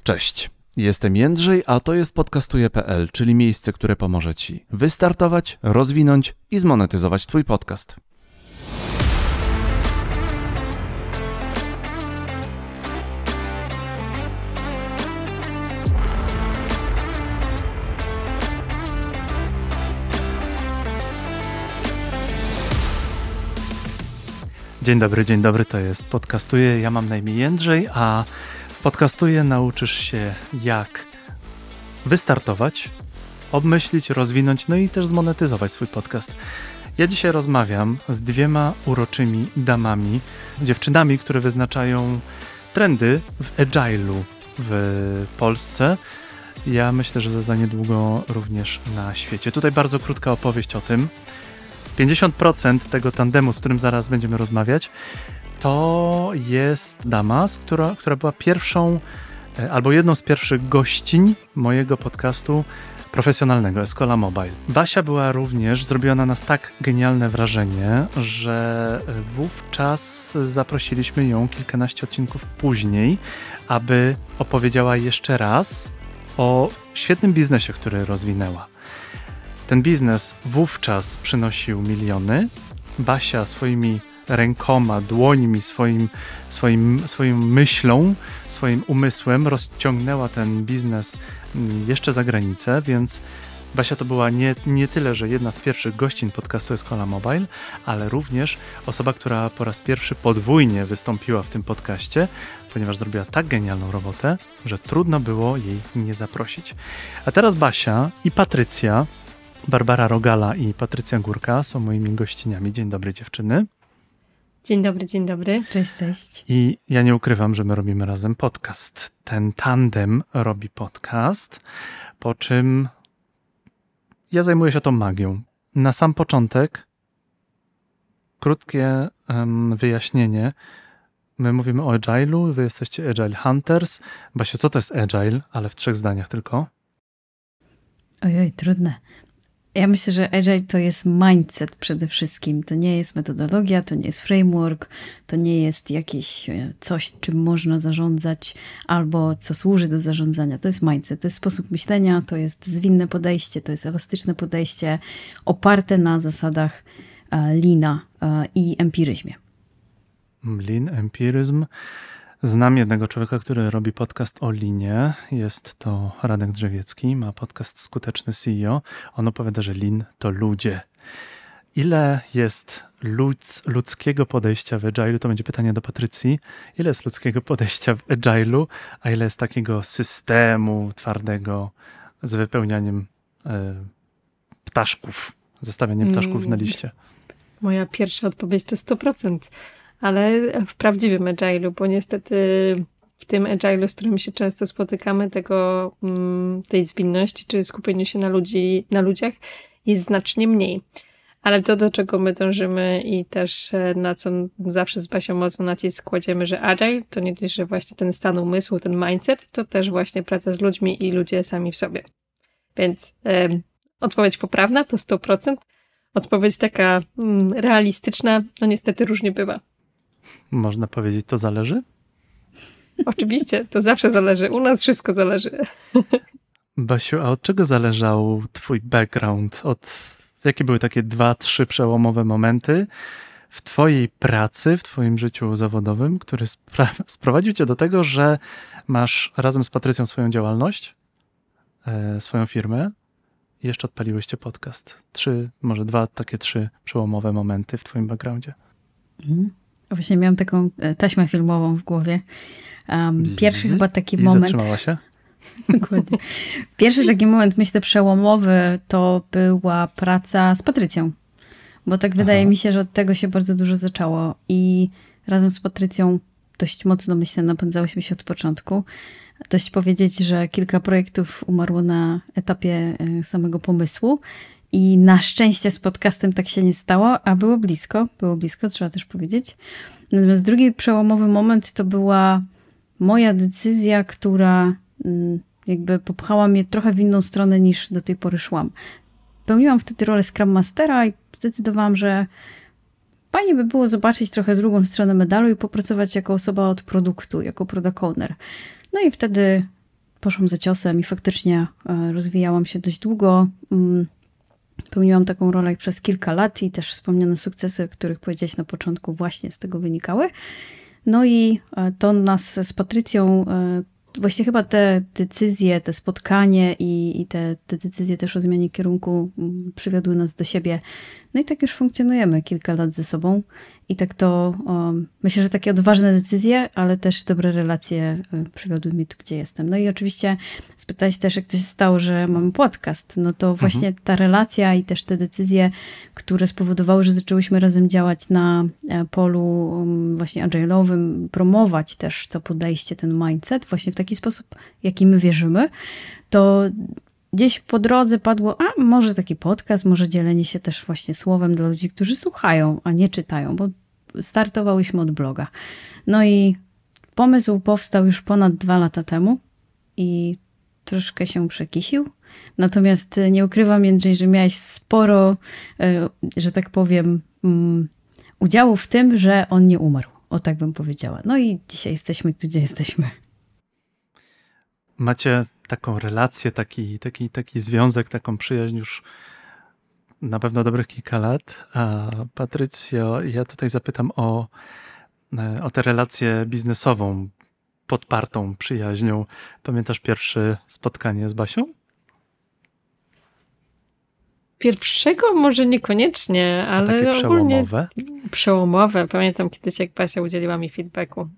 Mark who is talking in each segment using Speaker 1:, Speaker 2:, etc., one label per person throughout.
Speaker 1: Cześć, jestem Jędrzej, a to jest podcastuję.pl, czyli miejsce, które pomoże Ci wystartować, rozwinąć i zmonetyzować Twój podcast. Dzień dobry, to jest Podcastuję. Ja mam na imię Jędrzej, a w Podcastuję nauczysz się, jak wystartować, obmyślić, rozwinąć, no i też zmonetyzować swój podcast. Ja dzisiaj rozmawiam z dwiema uroczymi damami, dziewczynami, które wyznaczają trendy w agile'u w Polsce. Ja myślę, że za niedługo również na świecie. Tutaj bardzo krótka opowieść o tym. 50% tego tandemu, z którym zaraz będziemy rozmawiać, to jest dama, która była pierwszą albo jedną z pierwszych gościń mojego podcastu profesjonalnego Escola Mobile. Basia zrobiła na nas tak genialne wrażenie, że wówczas zaprosiliśmy ją kilkanaście odcinków później, aby opowiedziała jeszcze raz o świetnym biznesie, który rozwinęła. Ten biznes wówczas przynosił miliony. Basia swoimi rękoma, dłońmi, swoją myślą, swoim umysłem rozciągnęła ten biznes jeszcze za granicę, więc Basia to była nie tyle, że jedna z pierwszych gościń podcastu Escola Mobile, ale również osoba, która po raz pierwszy podwójnie wystąpiła w tym podcaście, ponieważ zrobiła tak genialną robotę, że trudno było jej nie zaprosić. A teraz Basia i Patrycja, Barbara Rogala i Patrycja Górka są moimi gościniami. Dzień dobry, dziewczyny.
Speaker 2: Dzień dobry.
Speaker 3: Cześć.
Speaker 1: I ja nie ukrywam, że my robimy razem podcast. Ten tandem robi podcast, po czym ja zajmuję się tą magią. Na sam początek krótkie wyjaśnienie. My mówimy o agile'u, wy jesteście Agile Hunters. Basiu, co to jest agile? Ale w 3 zdaniach tylko.
Speaker 3: Ojoj, trudne. Ja myślę, że agile to jest mindset przede wszystkim. To nie jest metodologia, to nie jest framework, to nie jest jakieś coś, czym można zarządzać albo co służy do zarządzania. To jest mindset, to jest sposób myślenia, to jest zwinne podejście, to jest elastyczne podejście oparte na zasadach Leana i empiryzmie.
Speaker 1: Lean, empiryzm. Znam jednego człowieka, który robi podcast o Leanie. Jest to Radek Drzewiecki, ma podcast Skuteczny CEO. On opowiada, że Lean to ludzie. Ile jest ludzkiego podejścia w agile'u? To będzie pytanie do Patrycji. Ile jest ludzkiego podejścia w agile'u, a ile jest takiego systemu twardego z wypełnianiem ptaszków, zestawianiem ptaszków na liście?
Speaker 2: Moja pierwsza odpowiedź to 100%. Ale w prawdziwym agile'u, bo niestety w tym agile'u, z którym się często spotykamy, tej zwinności czy skupieniu się na ludziach jest znacznie mniej. Ale to, do czego my dążymy i też na co zawsze z Basią mocno nacisk kładziemy, że agile to nie tylko, że właśnie ten stan umysłu, ten mindset, to też właśnie praca z ludźmi i ludzie sami w sobie. Więc odpowiedź poprawna to 100%. Odpowiedź taka realistyczna, no niestety różnie bywa.
Speaker 1: Można powiedzieć, to zależy?
Speaker 2: Oczywiście, to zawsze zależy. U nas wszystko zależy.
Speaker 1: Basiu, a od czego zależał twój background? Jakie były takie 2-3 przełomowe momenty w twojej pracy, w twoim życiu zawodowym, który sprowadził cię do tego, że masz razem z Patrycją swoją działalność, swoją firmę i jeszcze odpaliłyście podcast? 3 przełomowe momenty w twoim backgroundzie.
Speaker 3: Właśnie miałam taką taśmę filmową w głowie. Pierwszy chyba taki moment...
Speaker 1: zatrzymała się?
Speaker 3: Dokładnie. Pierwszy taki moment, myślę, przełomowy to była praca z Patrycją. Bo tak wydaje mi się, że od tego się bardzo dużo zaczęło. I razem z Patrycją dość mocno, myślę, napędzałyśmy się od początku. Dość powiedzieć, że kilka projektów umarło na etapie samego pomysłu. I na szczęście z podcastem tak się nie stało, a było blisko, trzeba też powiedzieć. Natomiast drugi przełomowy moment to była moja decyzja, która jakby popchała mnie trochę w inną stronę niż do tej pory szłam. Pełniłam wtedy rolę Scrum Mastera i zdecydowałam, że fajnie by było zobaczyć trochę drugą stronę medalu i popracować jako osoba od produktu, jako product owner. No i wtedy poszłam za ciosem i faktycznie rozwijałam się dość długo. Pełniłam taką rolę przez kilka lat i też wspomniane sukcesy, o których powiedziałaś na początku, właśnie z tego wynikały. No i to nas z Patrycją, właśnie chyba te decyzje, te spotkanie i te decyzje też o zmianie kierunku przywiodły nas do siebie. No i tak już funkcjonujemy kilka lat ze sobą. I tak to, myślę, że takie odważne decyzje, ale też dobre relacje przywiodły mnie tu, gdzie jestem. No i oczywiście spytałeś też, jak to się stało, że mamy podcast. No to właśnie ta relacja i też te decyzje, które spowodowały, że zaczęłyśmy razem działać na polu właśnie agile'owym, promować też to podejście, ten mindset właśnie w taki sposób, jaki my wierzymy, to gdzieś po drodze padło, a może taki podcast, może dzielenie się też właśnie słowem dla ludzi, którzy słuchają, a nie czytają, bo startowałyśmy od bloga. No i pomysł powstał już ponad 2 lata temu i troszkę się przekisił. Natomiast nie ukrywam, Jędrzej, że miałeś sporo, że tak powiem, udziału w tym, że on nie umarł. O tak bym powiedziała. No i dzisiaj jesteśmy, gdzie jesteśmy.
Speaker 1: Macie taką relację, taki związek, taką przyjaźń już na pewno dobrych kilka lat. A Patrycjo, ja tutaj zapytam o tę relację biznesową podpartą przyjaźnią. Pamiętasz pierwsze spotkanie z Basią?
Speaker 2: Pierwszego może niekoniecznie, ale
Speaker 1: takie przełomowe?
Speaker 2: Przełomowe. Pamiętam kiedyś, jak Basia udzieliła mi feedbacku.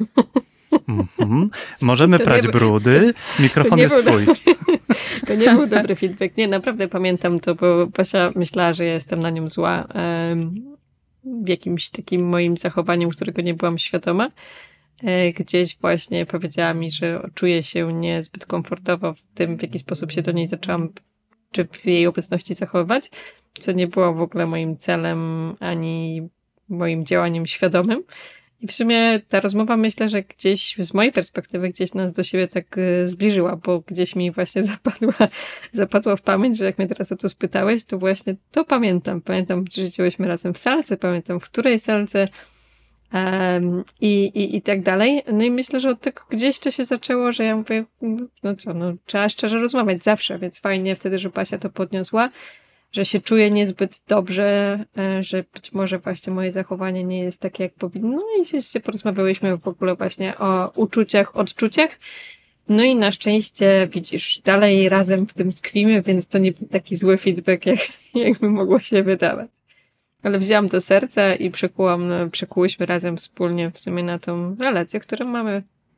Speaker 1: Możemy prać brudy. Mikrofon jest twój.
Speaker 2: To nie był dobry feedback. Nie, naprawdę pamiętam to, bo Basia myślała, że ja jestem na nią zła w jakimś takim moim zachowaniu, którego nie byłam świadoma. Gdzieś właśnie powiedziała mi, że czuję się niezbyt komfortowo w tym, w jaki sposób się do niej zaczęłam, czy w jej obecności zachowywać, co nie było w ogóle moim celem, ani moim działaniem świadomym. I w sumie ta rozmowa, myślę, że gdzieś z mojej perspektywy gdzieś nas do siebie tak zbliżyła, bo gdzieś mi właśnie zapadła w pamięć, że jak mnie teraz o to spytałeś, to właśnie to pamiętam. Pamiętam, że działyśmy razem w salce, pamiętam w której salce i tak dalej. No i myślę, że od tego gdzieś to się zaczęło, że ja mówię, trzeba szczerze rozmawiać zawsze, więc fajnie wtedy, że Basia to podniosła, że się czuję niezbyt dobrze, że być może właśnie moje zachowanie nie jest takie, jak powinno. I się porozmawiałyśmy w ogóle właśnie o uczuciach, odczuciach. No i na szczęście, widzisz, dalej razem w tym tkwimy, więc to nie był taki zły feedback, jakby mogło się wydawać. Ale wzięłam do serca i przekułyśmy razem wspólnie w sumie na tą relację, którą mamy.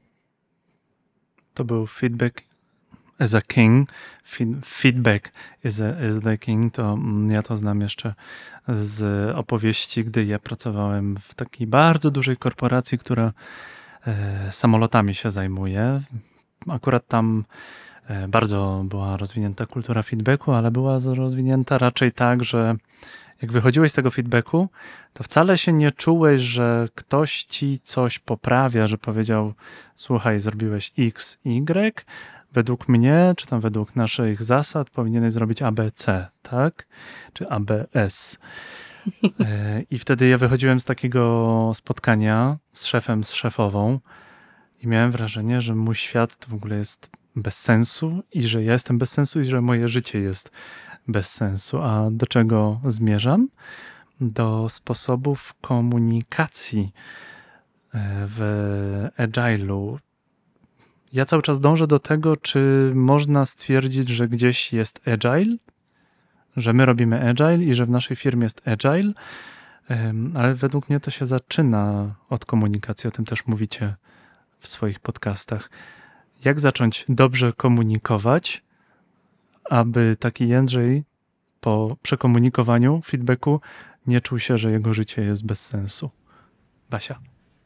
Speaker 1: To był feedback as a king. Feedback is the king. To ja to znam jeszcze z opowieści, gdy ja pracowałem w takiej bardzo dużej korporacji, która samolotami się zajmuje. Akurat tam bardzo była rozwinięta kultura feedbacku, ale była rozwinięta raczej tak, że jak wychodziłeś z tego feedbacku, to wcale się nie czułeś, że ktoś ci coś poprawia, że powiedział, słuchaj, zrobiłeś X, Y, według mnie, czy tam według naszych zasad powinieneś zrobić ABC, tak? Czy ABS. I wtedy ja wychodziłem z takiego spotkania z szefem, z szefową i miałem wrażenie, że mój świat to w ogóle jest bez sensu i że ja jestem bez sensu i że moje życie jest bez sensu. A do czego zmierzam? Do sposobów komunikacji w Agile'u. Ja cały czas dążę do tego, czy można stwierdzić, że gdzieś jest Agile, że my robimy Agile i że w naszej firmie jest Agile, ale według mnie to się zaczyna od komunikacji, o tym też mówicie w swoich podcastach. Jak zacząć dobrze komunikować, aby taki Jędrzej po przekomunikowaniu, feedbacku nie czuł się, że jego życie jest bez sensu? Basia.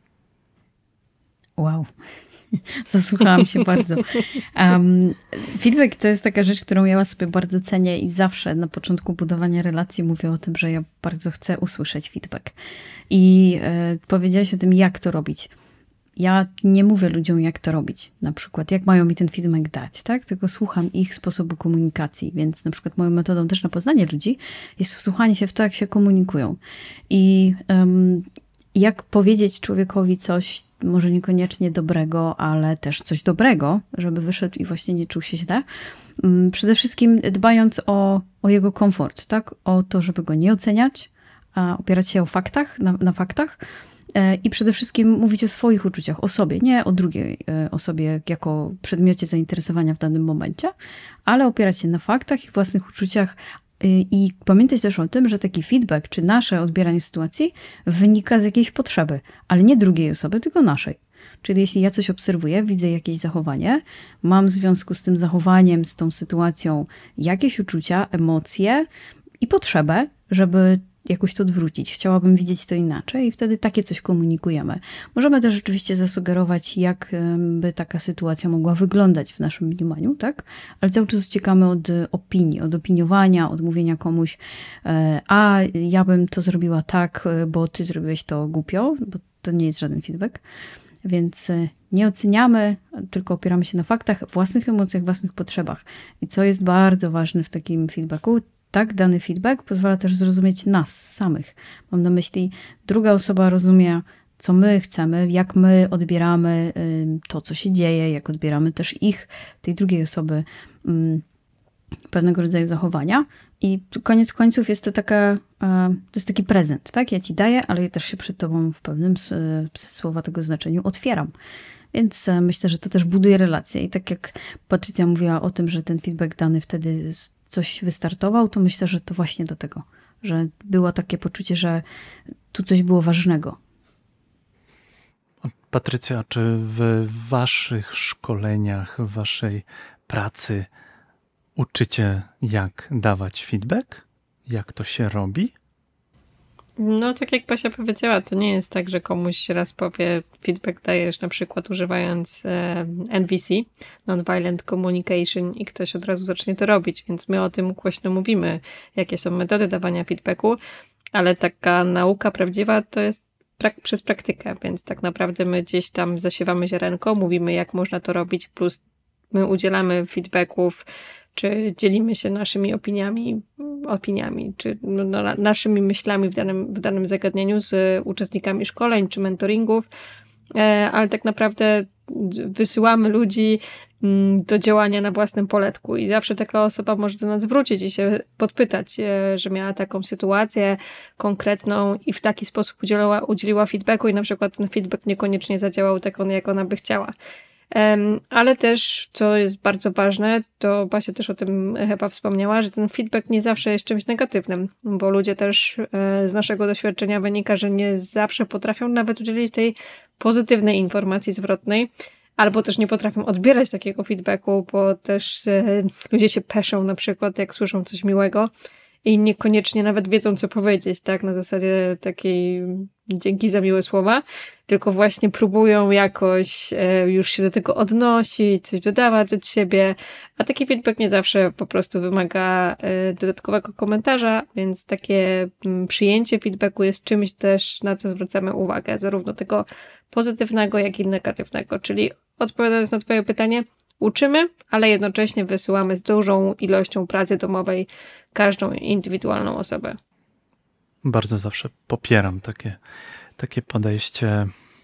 Speaker 3: Wow. Zasłuchałam się bardzo. Feedback to jest taka rzecz, którą ja sobie bardzo cenię i zawsze na początku budowania relacji mówię o tym, że ja bardzo chcę usłyszeć feedback. I powiedziałaś o tym, jak to robić. Ja nie mówię ludziom, jak to robić. Na przykład, jak mają mi ten feedback dać, tak? Tylko słucham ich sposobu komunikacji. Więc na przykład moją metodą też na poznanie ludzi jest wsłuchanie się w to, jak się komunikują. I jak powiedzieć człowiekowi coś, może niekoniecznie dobrego, ale też coś dobrego, żeby wyszedł i właśnie nie czuł się źle. Przede wszystkim dbając o jego komfort, tak? O to, żeby go nie oceniać, a opierać się o faktach, na faktach i przede wszystkim mówić o swoich uczuciach, o sobie, nie o drugiej osobie jako przedmiocie zainteresowania w danym momencie, ale opierać się na faktach i własnych uczuciach i pamiętać też o tym, że taki feedback czy nasze odbieranie sytuacji wynika z jakiejś potrzeby, ale nie drugiej osoby, tylko naszej. Czyli jeśli ja coś obserwuję, widzę jakieś zachowanie, mam w związku z tym zachowaniem, z tą sytuacją jakieś uczucia, emocje i potrzebę, żeby jakoś to odwrócić. Chciałabym widzieć to inaczej i wtedy takie coś komunikujemy. Możemy też rzeczywiście zasugerować, jak by taka sytuacja mogła wyglądać w naszym mniemaniu, tak? Ale cały czas uciekamy od opinii, od opiniowania, od mówienia komuś a ja bym to zrobiła tak, bo ty zrobiłeś to głupio, bo to nie jest żaden feedback. Więc nie oceniamy, tylko opieramy się na faktach, własnych emocjach, własnych potrzebach. I co jest bardzo ważne w takim feedbacku, tak, dany feedback pozwala też zrozumieć nas samych. Mam na myśli, druga osoba rozumie, co my chcemy, jak my odbieramy to, co się dzieje, jak odbieramy też tej drugiej osoby pewnego rodzaju zachowania. I koniec końców jest to taki prezent, tak? Ja ci daję, ale ja też się przed tobą w pewnym słowa tego znaczeniu otwieram. Więc myślę, że to też buduje relacje. I tak jak Patrycja mówiła o tym, że ten feedback dany wtedy coś wystartował, to myślę, że to właśnie do tego, że było takie poczucie, że tu coś było ważnego.
Speaker 1: Patrycja, czy w waszych szkoleniach, w waszej pracy uczycie, jak dawać feedback? Jak to się robi?
Speaker 2: No, tak jak Basia powiedziała, to nie jest tak, że komuś raz powie, feedback dajesz na przykład używając NVC, Nonviolent Communication, i ktoś od razu zacznie to robić, więc my o tym głośno mówimy, jakie są metody dawania feedbacku, ale taka nauka prawdziwa to jest przez praktykę, więc tak naprawdę my gdzieś tam zasiewamy ziarenko, mówimy, jak można to robić, plus my udzielamy feedbacków, czy dzielimy się naszymi opiniami, czy naszymi myślami w danym zagadnieniu z uczestnikami szkoleń, czy mentoringów, ale tak naprawdę wysyłamy ludzi do działania na własnym poletku i zawsze taka osoba może do nas wrócić i się podpytać, że miała taką sytuację konkretną i w taki sposób udzieliła feedbacku i na przykład ten feedback niekoniecznie zadziałał tak, jak ona by chciała. Ale też, co jest bardzo ważne, to Basia też o tym chyba wspomniała, że ten feedback nie zawsze jest czymś negatywnym, bo ludzie też z naszego doświadczenia wynika, że nie zawsze potrafią nawet udzielić tej pozytywnej informacji zwrotnej, albo też nie potrafią odbierać takiego feedbacku, bo też ludzie się peszą na przykład, jak słyszą coś miłego i niekoniecznie nawet wiedzą, co powiedzieć, tak, na zasadzie takiej dzięki za miłe słowa, tylko właśnie próbują jakoś już się do tego odnosić, coś dodawać od siebie, a taki feedback nie zawsze po prostu wymaga dodatkowego komentarza, więc takie przyjęcie feedbacku jest czymś też, na co zwracamy uwagę, zarówno tego pozytywnego, jak i negatywnego, czyli odpowiadając na twoje pytanie, uczymy, ale jednocześnie wysyłamy z dużą ilością pracy domowej każdą indywidualną osobę.
Speaker 1: Bardzo zawsze popieram takie podejście,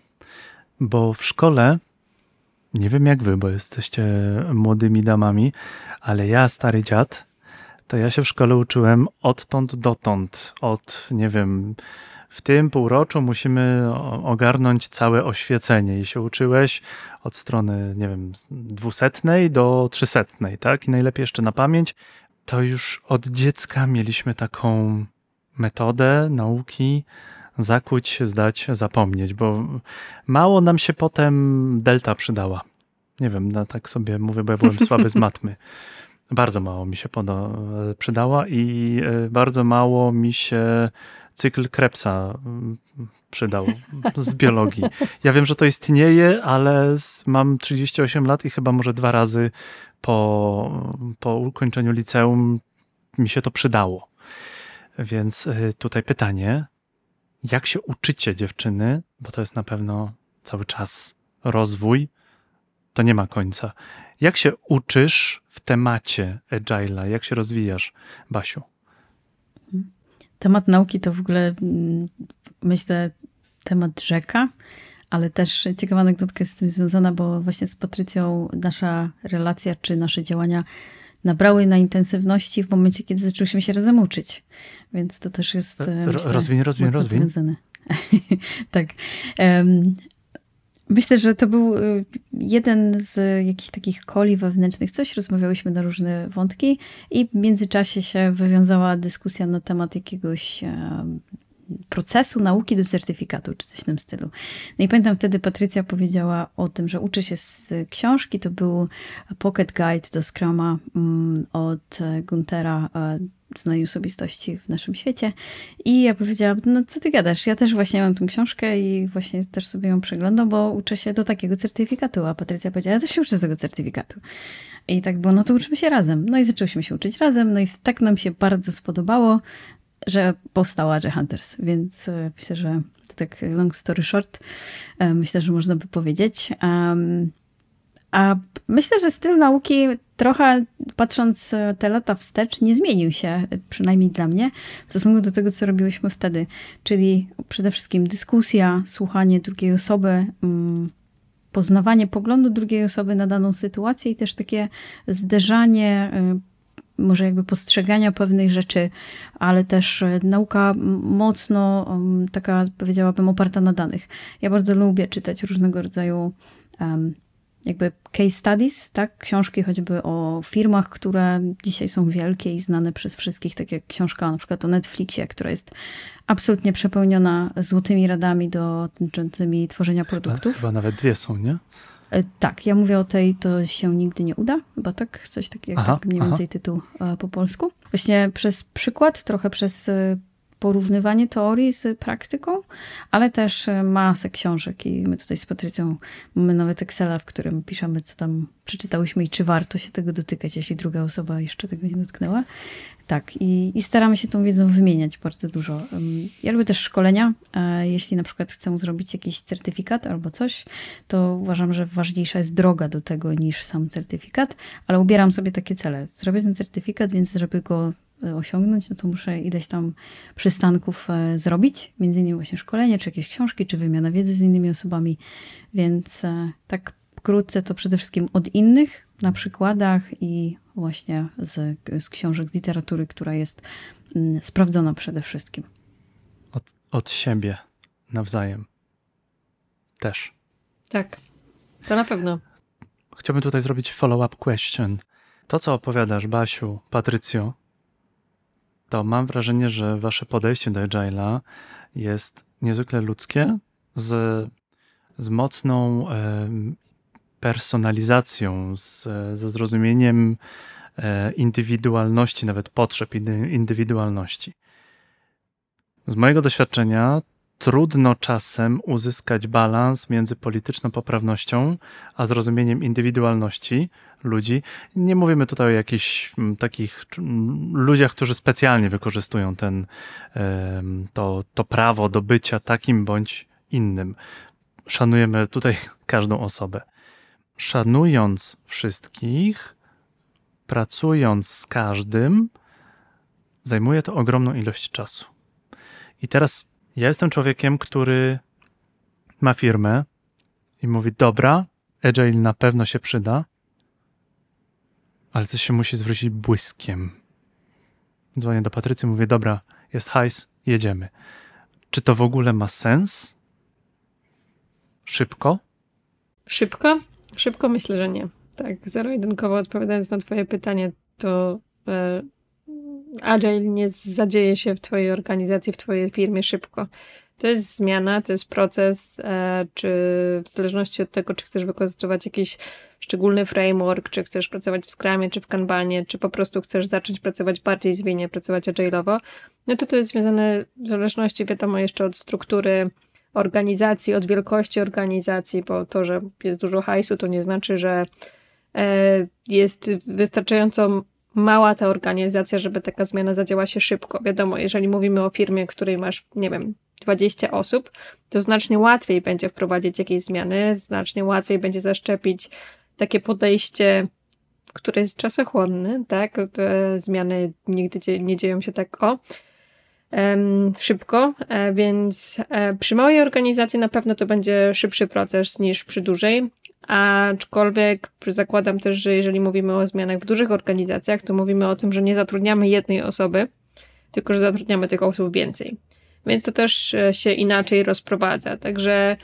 Speaker 1: bo w szkole, nie wiem jak wy, bo jesteście młodymi damami, ale ja, stary dziad, to ja się w szkole uczyłem odtąd dotąd, nie wiem, w tym półroczu musimy ogarnąć całe oświecenie i się uczyłeś od strony, nie wiem, 200 do 300, tak? I najlepiej jeszcze na pamięć. To już od dziecka mieliśmy taką metodę nauki zakuć, zdać, zapomnieć, bo mało nam się potem delta przydała. Nie wiem, tak sobie mówię, bo ja byłem słaby z matmy. Bardzo mało mi się przydała i bardzo mało mi się cykl Krebsa przydał z biologii. Ja wiem, że to istnieje, ale mam 38 lat i chyba może 2 razy po ukończeniu liceum mi się to przydało. Więc tutaj pytanie, jak się uczycie, dziewczyny, bo to jest na pewno cały czas rozwój, to nie ma końca. Jak się uczysz w temacie Agile'a? Jak się rozwijasz, Basiu?
Speaker 3: Temat nauki to w ogóle, myślę, temat rzeka, ale też ciekawa anegdotka jest z tym związana, bo właśnie z Patrycją nasza relacja czy nasze działania nabrały na intensywności w momencie, kiedy zaczęłyśmy się razem uczyć. Więc to też jest
Speaker 1: rozwiń.
Speaker 3: Powiązane. Tak. Myślę, że to był jeden z jakichś takich koli wewnętrznych. Rozmawiałyśmy na różne wątki i w międzyczasie się wywiązała dyskusja na temat jakiegoś procesu nauki do certyfikatu, czy coś w tym stylu. No i pamiętam wtedy Patrycja powiedziała o tym, że uczy się z książki. To był Pocket Guide do Scruma od Guntera, znanej osobistości w naszym świecie. I ja powiedziałam, no co ty gadasz? Ja też właśnie mam tę książkę i właśnie też sobie ją przeglądam, bo uczę się do takiego certyfikatu. A Patrycja powiedziała, ja też się uczę do tego certyfikatu. I tak było, no to uczymy się razem. No i zaczęłyśmy się uczyć razem. No i tak nam się bardzo spodobało, że powstała Agile Hunters, więc myślę, że to tak long story short, myślę, że można by powiedzieć. A myślę, że styl nauki trochę, patrząc te lata wstecz, nie zmienił się, przynajmniej dla mnie, w stosunku do tego, co robiłyśmy wtedy. Czyli przede wszystkim dyskusja, słuchanie drugiej osoby, poznawanie poglądu drugiej osoby na daną sytuację i też takie zderzanie może jakby postrzegania pewnych rzeczy, ale też nauka mocno taka, powiedziałabym, oparta na danych. Ja bardzo lubię czytać różnego rodzaju jakby case studies, tak? Książki choćby o firmach, które dzisiaj są wielkie i znane przez wszystkich, tak jak książka na przykład o Netflixie, która jest absolutnie przepełniona złotymi radami dotyczącymi tworzenia produktów.
Speaker 1: Chyba nawet 2 są, nie?
Speaker 3: Tak, ja mówię o tej, to się nigdy nie uda, chyba tak, coś takiego, tak mniej więcej tytuł po polsku. Właśnie przez przykład, trochę przez porównywanie teorii z praktyką, ale też masę książek i my tutaj z Patrycją mamy nawet Excela, w którym piszemy, co tam przeczytałyśmy i czy warto się tego dotykać, jeśli druga osoba jeszcze tego nie dotknęła. Tak, i staramy się tą wiedzą wymieniać bardzo dużo. Ja lubię też szkolenia. Jeśli na przykład chcę zrobić jakiś certyfikat albo coś, to uważam, że ważniejsza jest droga do tego niż sam certyfikat, ale ubieram sobie takie cele. Zrobię ten certyfikat, więc żeby go osiągnąć, no to muszę ileś tam przystanków zrobić, między innymi właśnie szkolenie, czy jakieś książki, czy wymiana wiedzy z innymi osobami, więc tak wkrótce to przede wszystkim od innych, na przykładach i właśnie z książek, z literatury, która jest sprawdzona przede wszystkim.
Speaker 1: Od siebie nawzajem też.
Speaker 2: Tak, to na pewno.
Speaker 1: Chciałbym tutaj zrobić follow-up question. To, co opowiadasz, Basiu, Patrycjo, to mam wrażenie, że wasze podejście do Agile'a jest niezwykle ludzkie, z mocną personalizacją, ze zrozumieniem indywidualności, nawet potrzeb indywidualności. Z mojego doświadczenia trudno czasem uzyskać balans między polityczną poprawnością a zrozumieniem indywidualności ludzi. Nie mówimy tutaj o jakichś takich ludziach, którzy specjalnie wykorzystują to prawo do bycia takim bądź innym. Szanujemy tutaj każdą osobę. Szanując wszystkich, pracując z każdym, zajmuje to ogromną ilość czasu. I teraz ja jestem człowiekiem, który ma firmę i mówi, dobra, Agile na pewno się przyda, ale to się musi zwrócić błyskiem. Dzwonię do Patrycji, mówię, dobra, jest hajs, jedziemy. Czy to w ogóle ma sens? Szybko?
Speaker 2: Szybko? Szybko myślę, że nie. Tak, zero-jedynkowo odpowiadając na twoje pytanie, to Agile nie zadzieje się w twojej organizacji, w twojej firmie szybko. To jest zmiana, to jest proces, czy w zależności od tego, czy chcesz wykorzystywać jakiś szczególny framework, czy chcesz pracować w Scrumie, czy w Kanbanie, czy po prostu chcesz zacząć pracować bardziej zwinnie, pracować agile'owo, no to jest związane w zależności, wiadomo, jeszcze od struktury organizacji, od wielkości organizacji, bo to, że jest dużo hajsu, to nie znaczy, że jest wystarczająco mała ta organizacja, żeby taka zmiana zadziała się szybko. Wiadomo, jeżeli mówimy o firmie, w której masz, nie wiem, 20 osób, to znacznie łatwiej będzie wprowadzić jakieś zmiany, znacznie łatwiej będzie zaszczepić takie podejście, które jest czasochłonne, tak? Te zmiany nigdy nie dzieją się tak szybko, więc przy małej organizacji na pewno to będzie szybszy proces niż przy dużej, aczkolwiek zakładam też, że jeżeli mówimy o zmianach w dużych organizacjach, to mówimy o tym, że nie zatrudniamy jednej osoby, tylko że zatrudniamy tych osób więcej. Więc to też się inaczej rozprowadza. Także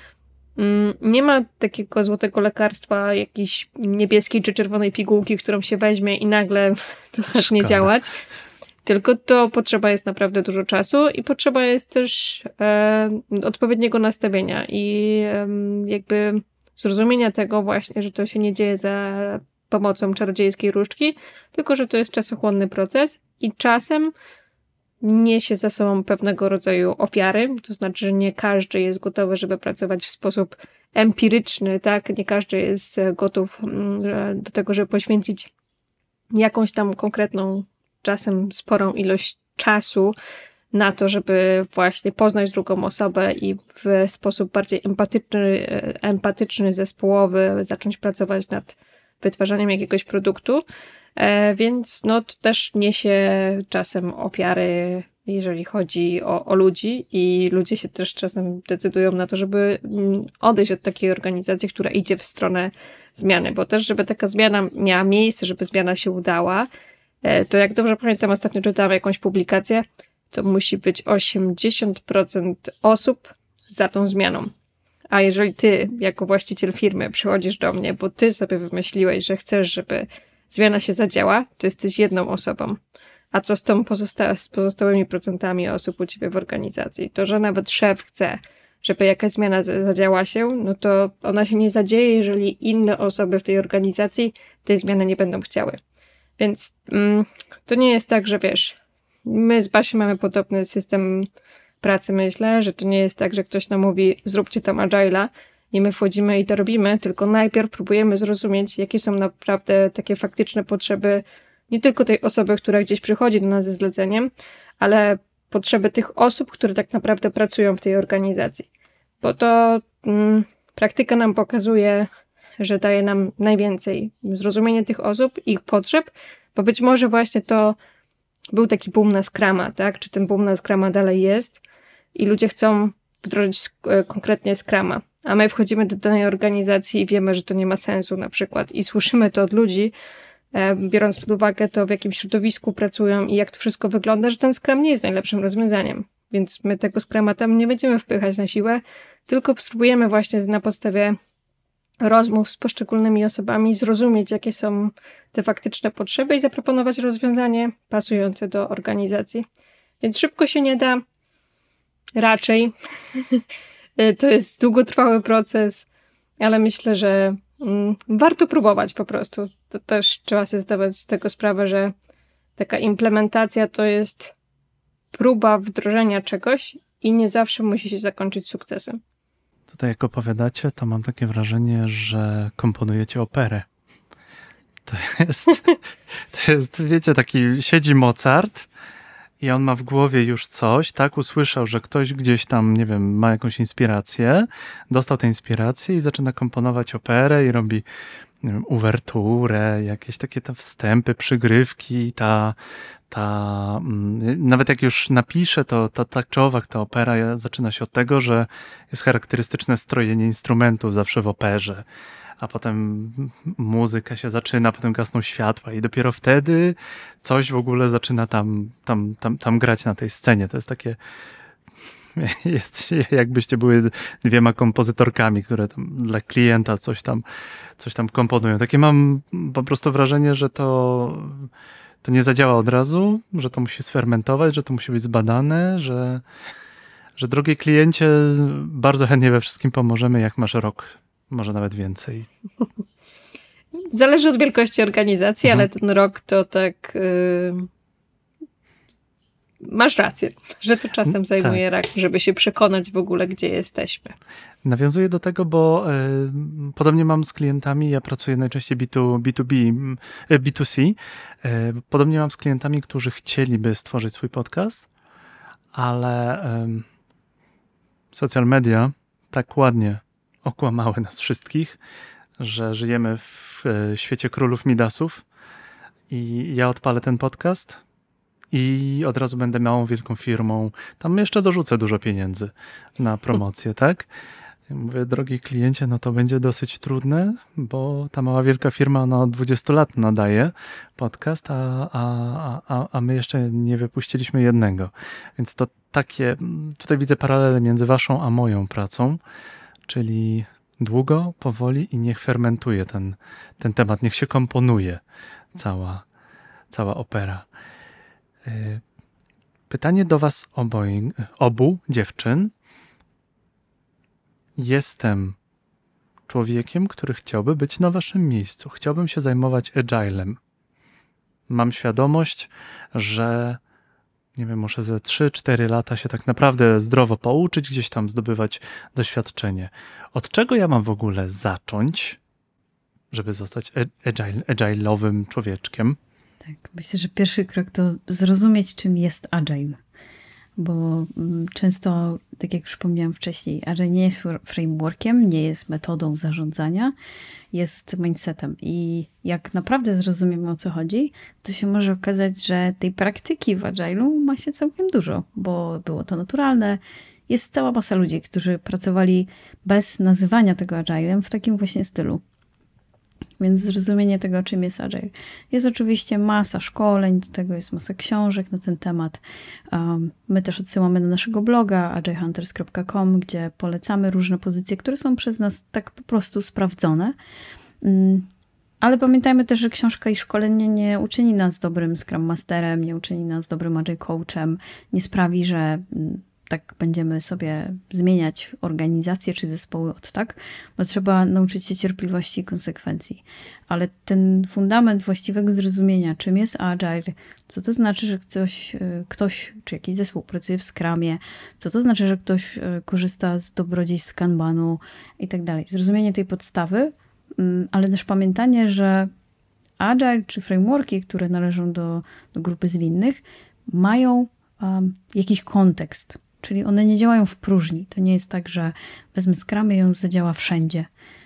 Speaker 2: nie ma takiego złotego lekarstwa, jakiejś niebieskiej czy czerwonej pigułki, którą się weźmie i nagle to zacznie działać. Tylko to potrzeba jest naprawdę dużo czasu i potrzeba jest też odpowiedniego nastawienia i jakby zrozumienia tego właśnie, że to się nie dzieje za pomocą czarodziejskiej różdżki, tylko że to jest czasochłonny proces i czasem niesie za sobą pewnego rodzaju ofiary, to znaczy, że nie każdy jest gotowy, żeby pracować w sposób empiryczny, tak? Nie każdy jest gotów do tego, żeby poświęcić jakąś tam konkretną, czasem sporą ilość czasu na to, żeby właśnie poznać drugą osobę i w sposób bardziej empatyczny, zespołowy zacząć pracować nad wytwarzaniem jakiegoś produktu. Więc no to też niesie czasem ofiary, jeżeli chodzi o ludzi i ludzie się też czasem decydują na to, żeby odejść od takiej organizacji, która idzie w stronę zmiany, bo też, żeby taka zmiana miała miejsce, żeby zmiana się udała, to jak dobrze pamiętam, ostatnio czytałam jakąś publikację, to musi być 80% osób za tą zmianą. A jeżeli ty, jako właściciel firmy, przychodzisz do mnie, bo ty sobie wymyśliłeś, że chcesz, żeby zmiana się zadziała, to jesteś jedną osobą. A co z tą z pozostałymi procentami osób u ciebie w organizacji? To, że nawet szef chce, żeby jakaś zmiana zadziała się, no to ona się nie zadzieje, jeżeli inne osoby w tej organizacji tej zmiany nie będą chciały. Więc to nie jest tak, że wiesz, my z Basią mamy podobny system pracy, myślę, że to nie jest tak, że ktoś nam mówi, zróbcie tam agile'a i my wchodzimy i to robimy, tylko najpierw próbujemy zrozumieć, jakie są naprawdę takie faktyczne potrzeby nie tylko tej osoby, która gdzieś przychodzi do nas ze zleceniem, ale potrzeby tych osób, które tak naprawdę pracują w tej organizacji. Bo to praktyka nam pokazuje, że daje nam najwięcej zrozumienie tych osób, ich potrzeb, bo być może właśnie to był taki boom na Scruma, tak? Czy ten boom na Scruma dalej jest i ludzie chcą wdrożyć konkretnie Scruma, a my wchodzimy do danej organizacji i wiemy, że to nie ma sensu na przykład i słyszymy to od ludzi, biorąc pod uwagę to, w jakim środowisku pracują i jak to wszystko wygląda, że ten Scrum nie jest najlepszym rozwiązaniem. Więc my tego Scruma tam nie będziemy wpychać na siłę, tylko spróbujemy właśnie na podstawie rozmów z poszczególnymi osobami zrozumieć, jakie są te faktyczne potrzeby i zaproponować rozwiązanie pasujące do organizacji. Więc szybko się nie da, raczej. To jest długotrwały proces, ale myślę, że warto próbować po prostu. To też trzeba sobie zdawać z tego sprawę, że taka implementacja to jest próba wdrożenia czegoś i nie zawsze musi się zakończyć sukcesem.
Speaker 1: Tutaj jak opowiadacie, to mam takie wrażenie, że komponujecie operę. To jest, wiecie, taki siedzi Mozart i on ma w głowie już coś, tak? Usłyszał, że ktoś gdzieś tam, nie wiem, ma jakąś inspirację, dostał tę inspirację i zaczyna komponować operę i robi, nie wiem, uwerturę, jakieś takie te wstępy, przygrywki, nawet jak już napisze, to tak czy owak ta opera zaczyna się od tego, że jest charakterystyczne strojenie instrumentów zawsze w operze, a potem muzyka się zaczyna, potem gasną światła i dopiero wtedy coś w ogóle zaczyna tam grać na tej scenie. To jest takie, jest jakbyście były dwiema kompozytorkami, które tam dla klienta coś tam komponują. Takie mam po prostu wrażenie, że to nie zadziała od razu, że to musi sfermentować, że to musi być zbadane, że drogi kliencie, bardzo chętnie we wszystkim pomożemy, jak masz rok, może nawet więcej.
Speaker 2: Zależy od wielkości organizacji, ale ten rok to tak... Masz rację, że to czasem zajmuje rok, żeby się przekonać w ogóle, gdzie jesteśmy.
Speaker 1: Nawiązuję do tego, bo podobnie mam z klientami, ja pracuję najczęściej B2C, podobnie mam z klientami, którzy chcieliby stworzyć swój podcast, ale social media tak ładnie okłamały nas wszystkich, że żyjemy w świecie królów Midasów i ja odpalę ten podcast i od razu będę małą, wielką firmą. Tam jeszcze dorzucę dużo pieniędzy na promocję, tak? Mówię, drogi kliencie, no to będzie dosyć trudne, bo ta mała, wielka firma od 20 lat nadaje podcast, a my jeszcze nie wypuściliśmy jednego. Więc to takie, tutaj widzę paralele między waszą a moją pracą, czyli długo, powoli i niech fermentuje ten temat, niech się komponuje cała opera. Pytanie do was obu dziewczyn. Jestem człowiekiem, który chciałby być na waszym miejscu. Chciałbym się zajmować agilem. Mam świadomość, że nie wiem, muszę ze 3-4 lata się tak naprawdę zdrowo pouczyć, gdzieś tam zdobywać doświadczenie. Od czego ja mam w ogóle zacząć, żeby zostać agile'owym człowieczkiem?
Speaker 3: Tak, myślę, że pierwszy krok to zrozumieć, czym jest agile. Bo często, tak jak już wspomniałam wcześniej, agile nie jest frameworkiem, nie jest metodą zarządzania, jest mindsetem. I jak naprawdę zrozumiemy, o co chodzi, to się może okazać, że tej praktyki w agile'u ma się całkiem dużo, bo było to naturalne. Jest cała masa ludzi, którzy pracowali bez nazywania tego agilem w takim właśnie stylu. Więc zrozumienie tego, czym jest agile. Jest oczywiście masa szkoleń, do tego jest masa książek na ten temat. My też odsyłamy do naszego bloga agilehunters.com, gdzie polecamy różne pozycje, które są przez nas tak po prostu sprawdzone. Ale pamiętajmy też, że książka i szkolenie nie uczyni nas dobrym Scrum Masterem, nie uczyni nas dobrym Agile Coachem, nie sprawi, że tak będziemy sobie zmieniać organizacje czy zespoły od tak, bo trzeba nauczyć się cierpliwości i konsekwencji. Ale ten fundament właściwego zrozumienia, czym jest agile, co to znaczy, że ktoś czy jakiś zespół pracuje w Scrumie, co to znaczy, że ktoś korzysta z dobrodziejstw Kanbanu i tak dalej. Zrozumienie tej podstawy, ale też pamiętanie, że agile czy frameworki, które należą do grupy zwinnych, mają jakiś kontekst. Czyli one nie działają w próżni. To nie jest tak, że wezmę Scrum i on zadziała wszędzie.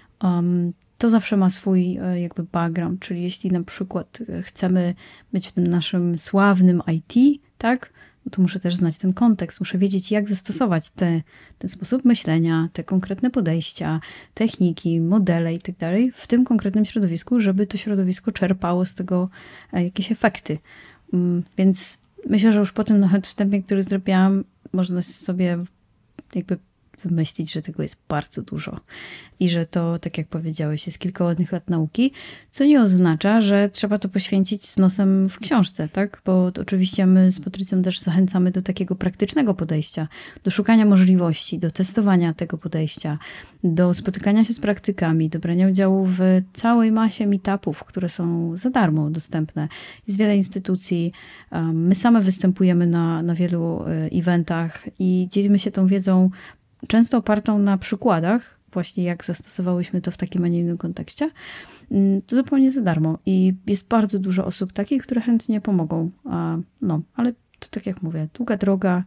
Speaker 3: To zawsze ma swój jakby background. Czyli jeśli na przykład chcemy być w tym naszym sławnym IT, tak, to muszę też znać ten kontekst. Muszę wiedzieć, jak zastosować ten sposób myślenia, te konkretne podejścia, techniki, modele i tak dalej w tym konkretnym środowisku, żeby to środowisko czerpało z tego jakieś efekty. Więc myślę, że już po tym nawet wstępie, który zrobiłam, można sobie jakby wymyślić, że tego jest bardzo dużo. I że to, tak jak powiedziałeś, jest kilka ładnych lat nauki, co nie oznacza, że trzeba to poświęcić z nosem w książce, tak? Bo oczywiście my z Patrycją też zachęcamy do takiego praktycznego podejścia, do szukania możliwości, do testowania tego podejścia, do spotykania się z praktykami, do brania udziału w całej masie meetupów, które są za darmo dostępne. Jest wiele instytucji, my same występujemy na wielu eventach i dzielimy się tą wiedzą często opartą na przykładach, właśnie jak zastosowałyśmy to w takim, a nie innym kontekście, to zupełnie za darmo. I jest bardzo dużo osób takich, które chętnie pomogą. Ale to tak jak mówię, długa droga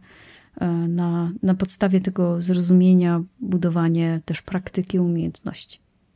Speaker 3: na podstawie tego zrozumienia, budowanie też praktyki, umiejętności.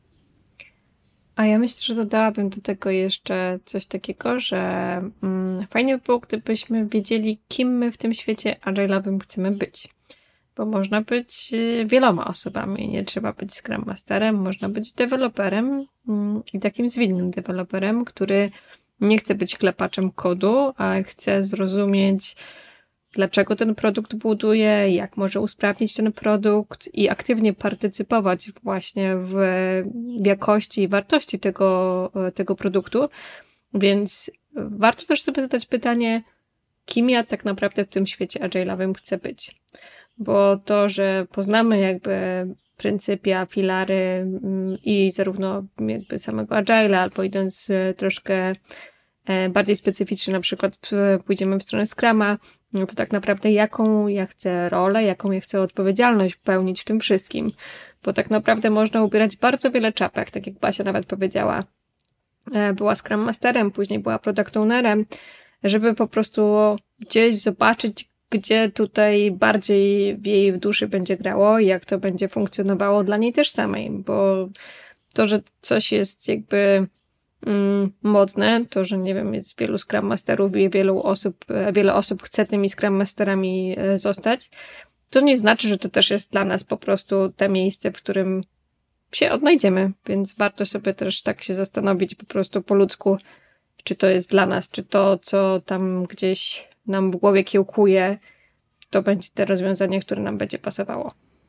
Speaker 2: A ja myślę, że dodałabym do tego jeszcze coś takiego, że fajnie by było, gdybyśmy wiedzieli, kim my w tym świecie agile'owym chcemy być. Bo można być wieloma osobami. Nie trzeba być Scrum Masterem, można być deweloperem i takim zwinnym deweloperem, który nie chce być klepaczem kodu, ale chce zrozumieć, dlaczego ten produkt buduje, jak może usprawnić ten produkt i aktywnie partycypować właśnie w jakości i wartości tego produktu. Więc warto też sobie zadać pytanie, kim ja tak naprawdę w tym świecie agile'owym chcę być. Bo to, że poznamy jakby pryncypia, filary i zarówno jakby samego Agile'a, albo idąc troszkę bardziej specyficznie, na przykład pójdziemy w stronę Scruma, no to tak naprawdę jaką ja chcę rolę, jaką ja chcę odpowiedzialność pełnić w tym wszystkim. Bo tak naprawdę można ubierać bardzo wiele czapek, tak jak Basia nawet powiedziała. Była Scrum Masterem, później była Product Ownerem, żeby po prostu gdzieś zobaczyć, gdzie tutaj bardziej w jej duszy będzie grało i jak to będzie funkcjonowało dla niej też samej, bo to, że coś jest jakby modne, to, że nie wiem, jest wielu Scrum Masterów i wiele osób chce tymi Scrum Masterami zostać, to nie znaczy, że to też jest dla nas po prostu to miejsce, w którym się odnajdziemy, więc warto sobie też tak się zastanowić po prostu po ludzku, czy to jest dla nas, czy to, co tam gdzieś nam w głowie kiełkuje, to będzie to rozwiązanie, które nam będzie pasowało.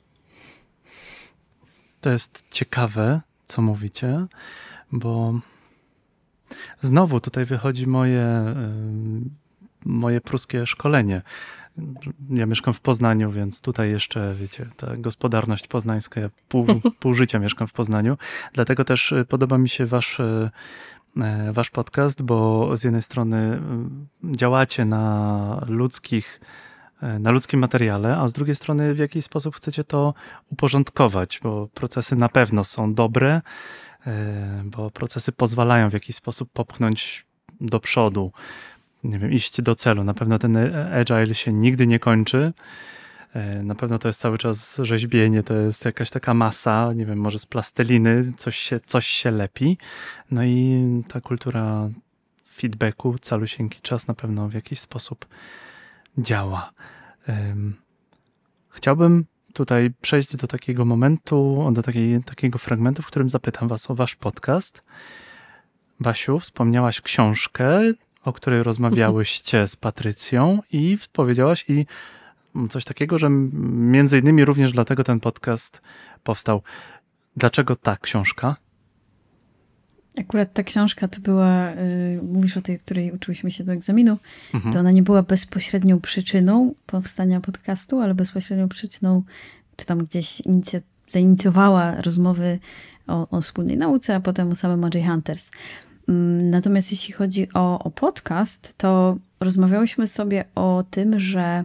Speaker 1: To jest ciekawe, co mówicie, bo znowu tutaj wychodzi moje pruskie szkolenie. Ja mieszkam w Poznaniu, więc tutaj jeszcze, wiecie, ta gospodarność poznańska, ja pół życia mieszkam w Poznaniu, dlatego też podoba mi się wasz podcast, bo z jednej strony działacie na ludzkim materiale, a z drugiej strony w jakiś sposób chcecie to uporządkować, bo procesy na pewno są dobre, bo procesy pozwalają w jakiś sposób popchnąć do przodu, nie wiem, iść do celu. Na pewno ten agile się nigdy nie kończy. Na pewno to jest cały czas rzeźbienie, to jest jakaś taka masa, nie wiem, może z plasteliny coś się lepi. No i ta kultura feedbacku, calusieńki czas na pewno w jakiś sposób działa. Chciałbym tutaj przejść do takiego momentu, do takiego fragmentu, w którym zapytam was o wasz podcast. Basiu, wspomniałaś książkę, o której rozmawiałyście z Patrycją i powiedziałaś coś takiego, że między innymi również dlatego ten podcast powstał. Dlaczego ta książka?
Speaker 3: Akurat ta książka to była, mówisz o tej, której uczyłyśmy się do egzaminu, to ona nie była bezpośrednią przyczyną powstania podcastu, ale bezpośrednią przyczyną, czy tam gdzieś zainicjowała rozmowy o wspólnej nauce, a potem o samym Agile Hunters. Natomiast jeśli chodzi o podcast, to rozmawiałyśmy sobie o tym, że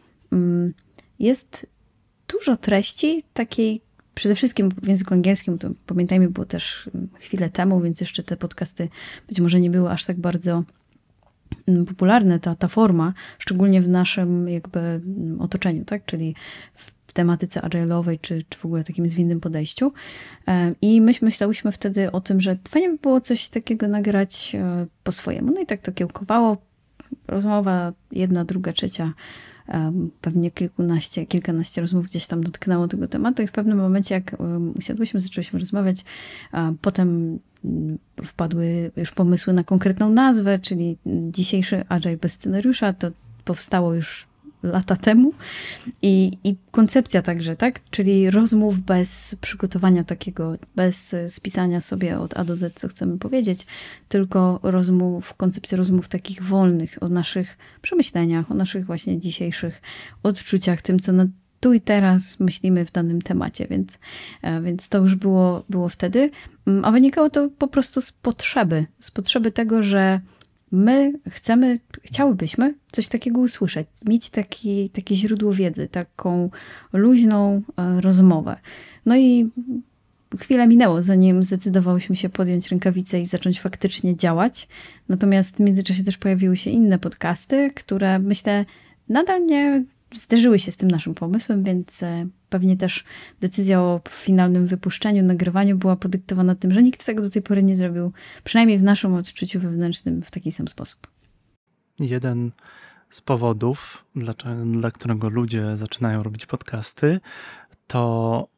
Speaker 3: jest dużo treści takiej, przede wszystkim w języku angielskim, to pamiętajmy, było też chwilę temu, więc jeszcze te podcasty być może nie były aż tak bardzo popularne, ta forma, szczególnie w naszym jakby otoczeniu, tak? Czyli w tematyce agile'owej, czy w ogóle takim zwinnym podejściu. I myślałyśmy wtedy o tym, że fajnie by było coś takiego nagrać po swojemu. No i tak to kiełkowało. Rozmowa jedna, druga, trzecia, pewnie kilkanaście rozmów gdzieś tam dotknęło tego tematu i w pewnym momencie, jak usiadłyśmy, zaczęłyśmy rozmawiać, potem wpadły już pomysły na konkretną nazwę, czyli dzisiejszy Agile bez scenariusza, to powstało już lata temu i koncepcja także, tak? Czyli rozmów bez przygotowania takiego, bez spisania sobie od A do Z, co chcemy powiedzieć, tylko koncepcja rozmów takich wolnych, o naszych przemyśleniach, o naszych właśnie dzisiejszych odczuciach, tym, co tu i teraz myślimy w danym temacie, więc to już było wtedy, a wynikało to po prostu z potrzeby tego, że my chciałybyśmy coś takiego usłyszeć, mieć takie źródło wiedzy, taką luźną rozmowę. No i chwilę minęło, zanim zdecydowałyśmy się podjąć rękawice i zacząć faktycznie działać. Natomiast w międzyczasie też pojawiły się inne podcasty, które myślę nadal nie zderzyły się z tym naszym pomysłem, więc pewnie też decyzja o finalnym wypuszczeniu, nagrywaniu była podyktowana tym, że nikt tego do tej pory nie zrobił, przynajmniej w naszym odczuciu wewnętrznym, w taki sam sposób.
Speaker 1: Jeden z powodów, dla którego ludzie zaczynają robić podcasty, to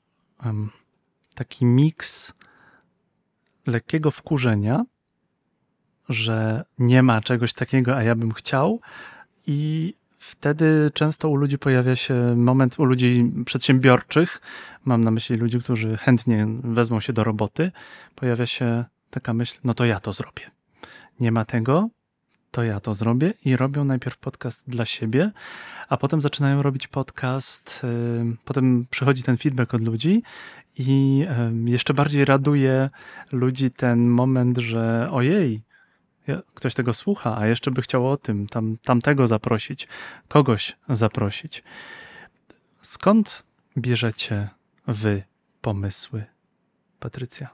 Speaker 1: taki miks lekkiego wkurzenia, że nie ma czegoś takiego, a ja bym chciał, i wtedy często u ludzi pojawia się moment, u ludzi przedsiębiorczych, mam na myśli ludzi, którzy chętnie wezmą się do roboty, pojawia się taka myśl, no to ja to zrobię. Nie ma tego, to ja to zrobię, i robią najpierw podcast dla siebie, a potem zaczynają robić podcast, potem przychodzi ten feedback od ludzi i jeszcze bardziej raduje ludzi ten moment, że ojej, ktoś tego słucha, a jeszcze by chciał o tym, tamtego zaprosić, kogoś zaprosić. Skąd bierzecie wy pomysły, Patrycja?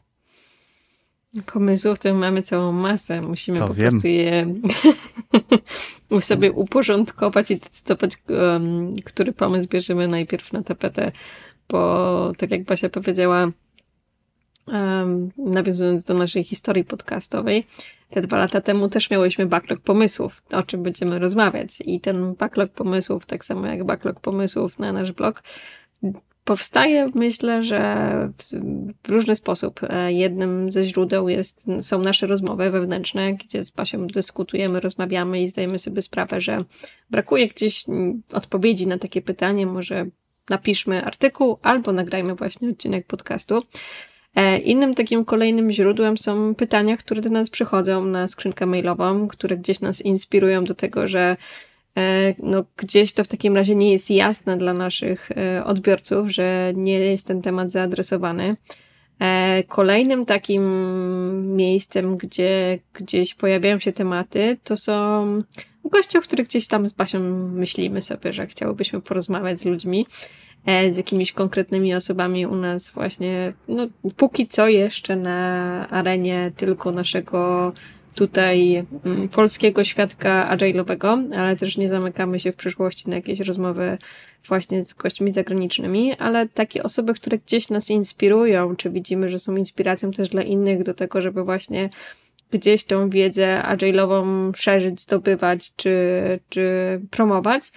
Speaker 2: Pomysłów to mamy całą masę. Musimy po prostu je sobie uporządkować i decydować, który pomysł bierzemy najpierw na tapetę, bo tak jak Basia powiedziała, nawiązując do naszej historii podcastowej, te 2 lata temu też miałyśmy backlog pomysłów, o czym będziemy rozmawiać. I ten backlog pomysłów, tak samo jak backlog pomysłów na nasz blog, powstaje, myślę, że w różny sposób. Jednym ze źródeł są nasze rozmowy wewnętrzne, gdzie z Basią dyskutujemy, rozmawiamy i zdajemy sobie sprawę, że brakuje gdzieś odpowiedzi na takie pytanie. Może napiszmy artykuł albo nagrajmy właśnie odcinek podcastu. Innym takim kolejnym źródłem są pytania, które do nas przychodzą na skrzynkę mailową, które gdzieś nas inspirują do tego, że gdzieś to w takim razie nie jest jasne dla naszych odbiorców, że nie jest ten temat zaadresowany. Kolejnym takim miejscem, gdzie gdzieś pojawiają się tematy, to są goście, o których gdzieś tam z Basią myślimy sobie, że chciałybyśmy porozmawiać z ludźmi, z jakimiś konkretnymi osobami u nas właśnie, póki co jeszcze na arenie tylko naszego tutaj polskiego świadka agile'owego, ale też nie zamykamy się w przyszłości na jakieś rozmowy właśnie z gośćmi zagranicznymi, ale takie osoby, które gdzieś nas inspirują, czy widzimy, że są inspiracją też dla innych do tego, żeby właśnie gdzieś tą wiedzę agile'ową szerzyć, zdobywać, czy promować,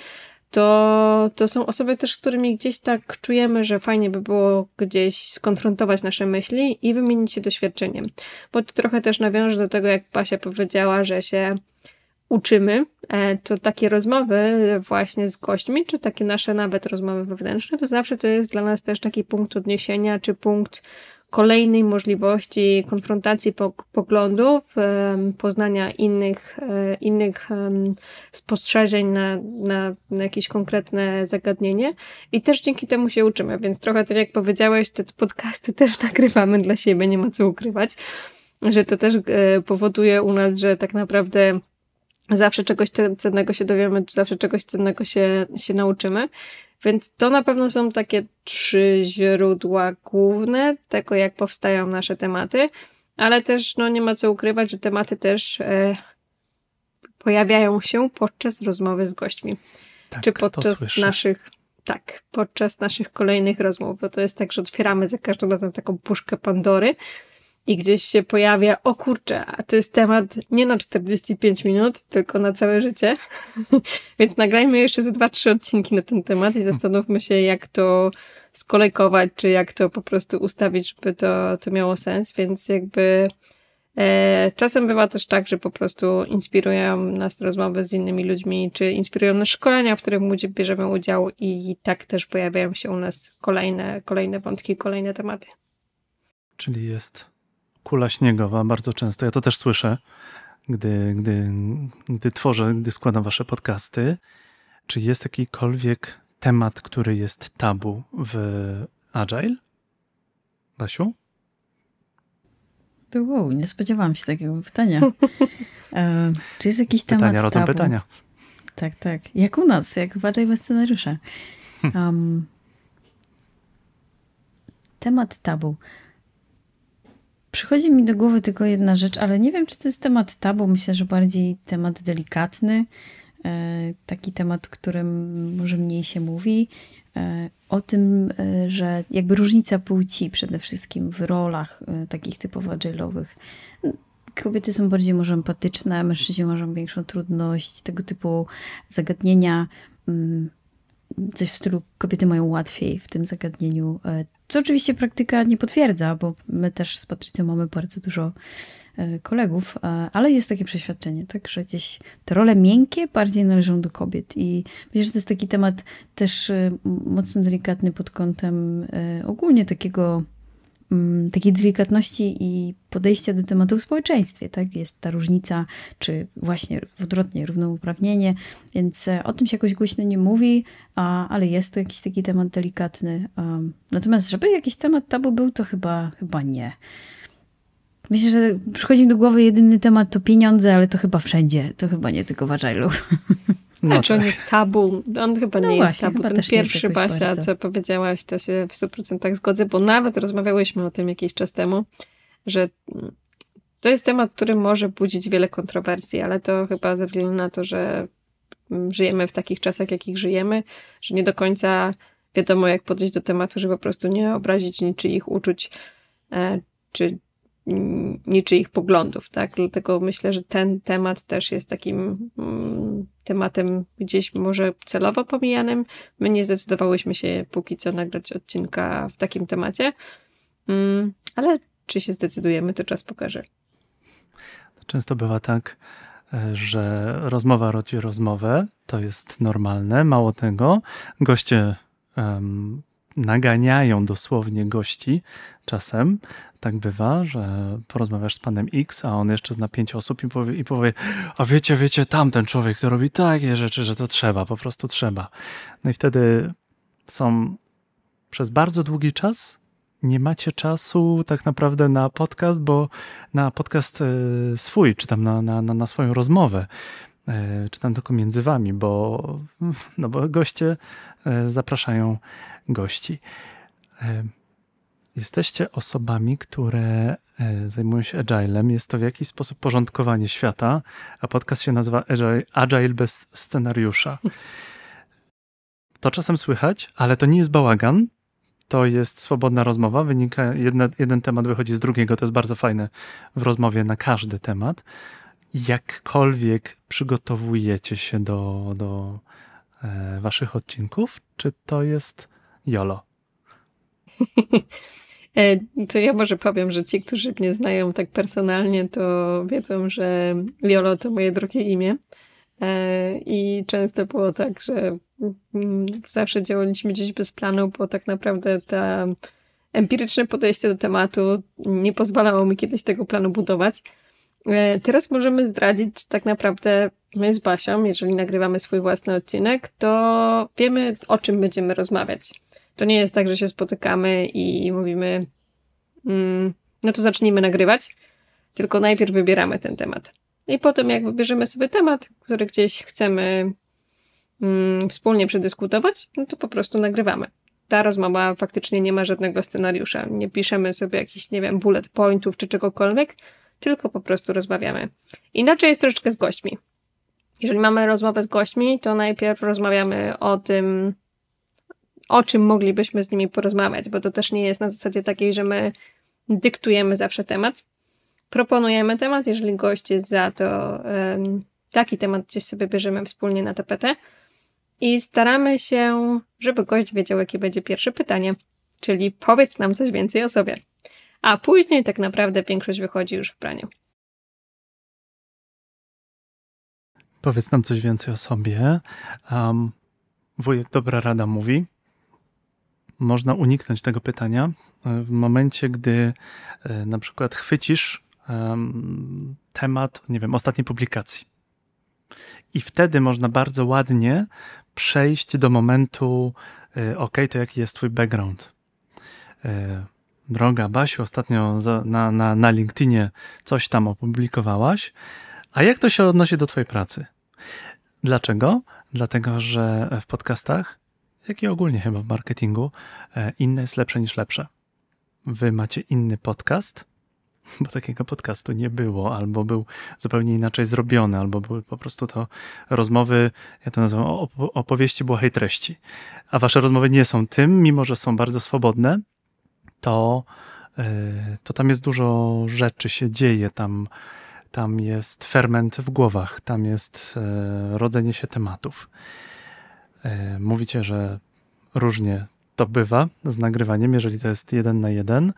Speaker 2: to są osoby też, z którymi gdzieś tak czujemy, że fajnie by było gdzieś skonfrontować nasze myśli i wymienić się doświadczeniem. Bo to trochę też nawiąże do tego, jak Basia powiedziała, że się uczymy, to takie rozmowy właśnie z gośćmi, czy takie nasze nawet rozmowy wewnętrzne, to zawsze to jest dla nas też taki punkt odniesienia, czy punkt kolejnej możliwości konfrontacji poglądów, poznania innych spostrzeżeń na jakieś konkretne zagadnienie i też dzięki temu się uczymy, więc trochę tak jak powiedziałeś, te podcasty też nagrywamy dla siebie, nie ma co ukrywać, że to też powoduje u nas, że tak naprawdę zawsze czegoś cennego się dowiemy, czy zawsze czegoś cennego się nauczymy. Więc to na pewno są takie 3 źródła główne tego, jak powstają nasze tematy, ale też nie ma co ukrywać, że tematy też pojawiają się podczas rozmowy z gośćmi.
Speaker 1: Tak,
Speaker 2: czy podczas naszych kolejnych rozmów, bo to jest tak, że otwieramy za każdym razem taką puszkę Pandory i gdzieś się pojawia, o kurczę, a to jest temat nie na 45 minut, tylko na całe życie. Więc nagrajmy jeszcze ze 2-3 odcinki na ten temat i zastanówmy się, jak to skolejkować, czy jak to po prostu ustawić, żeby to miało sens. Więc jakby czasem bywa też tak, że po prostu inspirują nas rozmowy z innymi ludźmi, czy inspirują nas szkolenia, w których bierzemy udział i tak też pojawiają się u nas kolejne wątki, kolejne tematy.
Speaker 1: Czyli jest kula śniegowa bardzo często. Ja to też słyszę, gdy tworzę, gdy składam wasze podcasty. Czy jest jakikolwiek temat, który jest tabu w Agile? Basiu?
Speaker 3: Wow, nie spodziewałam się takiego pytania. Czy jest jakiś temat
Speaker 1: Pytania rodzą
Speaker 3: tabu?
Speaker 1: pytania.
Speaker 3: Tak. Jak u nas, jak w Agile scenariusza. Temat tabu. Przychodzi mi do głowy tylko jedna rzecz, ale nie wiem, czy to jest temat tabu. Myślę, że bardziej temat delikatny. Taki temat, o którym może mniej się mówi. O tym, że jakby różnica płci przede wszystkim w rolach takich typowo agile'owych. Kobiety są bardziej może empatyczne, mężczyźni mają większą trudność, tego typu zagadnienia. Coś w stylu kobiety mają łatwiej w tym zagadnieniu. Co oczywiście praktyka nie potwierdza, bo my też z Patrycją mamy bardzo dużo kolegów, ale jest takie przeświadczenie, tak, że gdzieś te role miękkie bardziej należą do kobiet i myślę, że to jest taki temat też mocno delikatny pod kątem ogólnie takiej delikatności i podejścia do tematu w społeczeństwie, tak? Jest ta różnica, czy właśnie odwrotnie, równouprawnienie, więc o tym się jakoś głośno nie mówi, ale jest to jakiś taki temat delikatny. Natomiast, żeby jakiś temat tabu był, to chyba nie. Myślę, że przychodzi mi do głowy jedyny temat to pieniądze, ale to chyba wszędzie, to chyba nie tylko w Agile'u.
Speaker 2: Znaczy on jest tabu, on chyba nie jest tabu. Ten pierwszy, Basia,
Speaker 3: bardzo.
Speaker 2: co powiedziałaś, to się w 100% zgodzę, bo nawet rozmawiałyśmy o tym jakiś czas temu, że to jest temat, który może budzić wiele kontrowersji, ale to chyba ze względu na to, że żyjemy w takich czasach, jakich żyjemy, że nie do końca wiadomo, jak podejść do tematu, żeby po prostu nie obrazić niczyich uczuć, czy niczyich poglądów, tak? Dlatego myślę, że ten temat też jest takim tematem gdzieś może celowo pomijanym. My nie zdecydowałyśmy się póki co nagrać odcinka w takim temacie, ale czy się zdecydujemy, to czas pokaże.
Speaker 1: Często bywa tak, że rozmowa rodzi rozmowę, to jest normalne. Mało tego, goście naganiają dosłownie gości czasem. Tak bywa, że porozmawiasz z panem X, a on jeszcze zna 5 osób i powie, a wiecie, tamten człowiek, który robi takie rzeczy, że to trzeba, po prostu trzeba. No i wtedy są przez bardzo długi czas, nie macie czasu tak naprawdę na podcast, bo na podcast swój, czy tam na swoją rozmowę, czy tam tylko między wami, bo goście zapraszają gości. Jesteście osobami, które zajmują się agilem. Jest to w jakiś sposób porządkowanie świata, a podcast się nazywa Agile bez scenariusza. To czasem słychać, ale to nie jest bałagan. To jest swobodna rozmowa. Jeden temat wychodzi z drugiego. To jest bardzo fajne w rozmowie na każdy temat. Jakkolwiek przygotowujecie się do waszych odcinków, czy to jest YOLO?
Speaker 2: To ja może powiem, że ci, którzy mnie znają tak personalnie, to wiedzą, że YOLO to moje drugie imię. I często było tak, że zawsze działaliśmy gdzieś bez planu, bo tak naprawdę to empiryczne podejście do tematu nie pozwalało mi kiedyś tego planu budować. Teraz możemy zdradzić, że tak naprawdę my z Basią, jeżeli nagrywamy swój własny odcinek, to wiemy, o czym będziemy rozmawiać. To nie jest tak, że się spotykamy i mówimy, no to zacznijmy nagrywać, tylko najpierw wybieramy ten temat. I potem jak wybierzemy sobie temat, który gdzieś chcemy wspólnie przedyskutować, no to po prostu nagrywamy. Ta rozmowa faktycznie nie ma żadnego scenariusza. Nie piszemy sobie jakichś, nie wiem, bullet pointów czy czegokolwiek, tylko po prostu rozmawiamy. Inaczej jest troszeczkę z gośćmi. Jeżeli mamy rozmowę z gośćmi, to najpierw rozmawiamy o tym, o czym moglibyśmy z nimi porozmawiać, bo to też nie jest na zasadzie takiej, że my dyktujemy zawsze temat. Proponujemy temat, jeżeli gość jest za to, taki temat gdzieś sobie bierzemy wspólnie na tapetę i staramy się, żeby gość wiedział, jakie będzie pierwsze pytanie, czyli powiedz nam coś więcej o sobie. A później tak naprawdę większość wychodzi już w praniu.
Speaker 1: Powiedz nam coś więcej o sobie. Wujek Dobra Rada mówi, można uniknąć tego pytania w momencie, gdy na przykład chwycisz temat, nie wiem, ostatniej publikacji. I wtedy można bardzo ładnie przejść do momentu, to jaki jest twój background? Droga Basiu, ostatnio na LinkedInie coś tam opublikowałaś, a jak to się odnosi do twojej pracy? Dlaczego? Dlatego, że w podcastach, jak i ogólnie chyba w marketingu, inne jest lepsze niż lepsze. Wy macie inny podcast, bo takiego podcastu nie było, albo był zupełnie inaczej zrobiony, albo były po prostu to rozmowy, ja to nazywam opowieści błahej treści. A wasze rozmowy nie są tym, mimo że są bardzo swobodne, to tam jest dużo rzeczy się dzieje, tam jest ferment w głowach, tam jest rodzenie się tematów. Mówicie, że różnie to bywa z nagrywaniem, jeżeli to jest 1 na 1.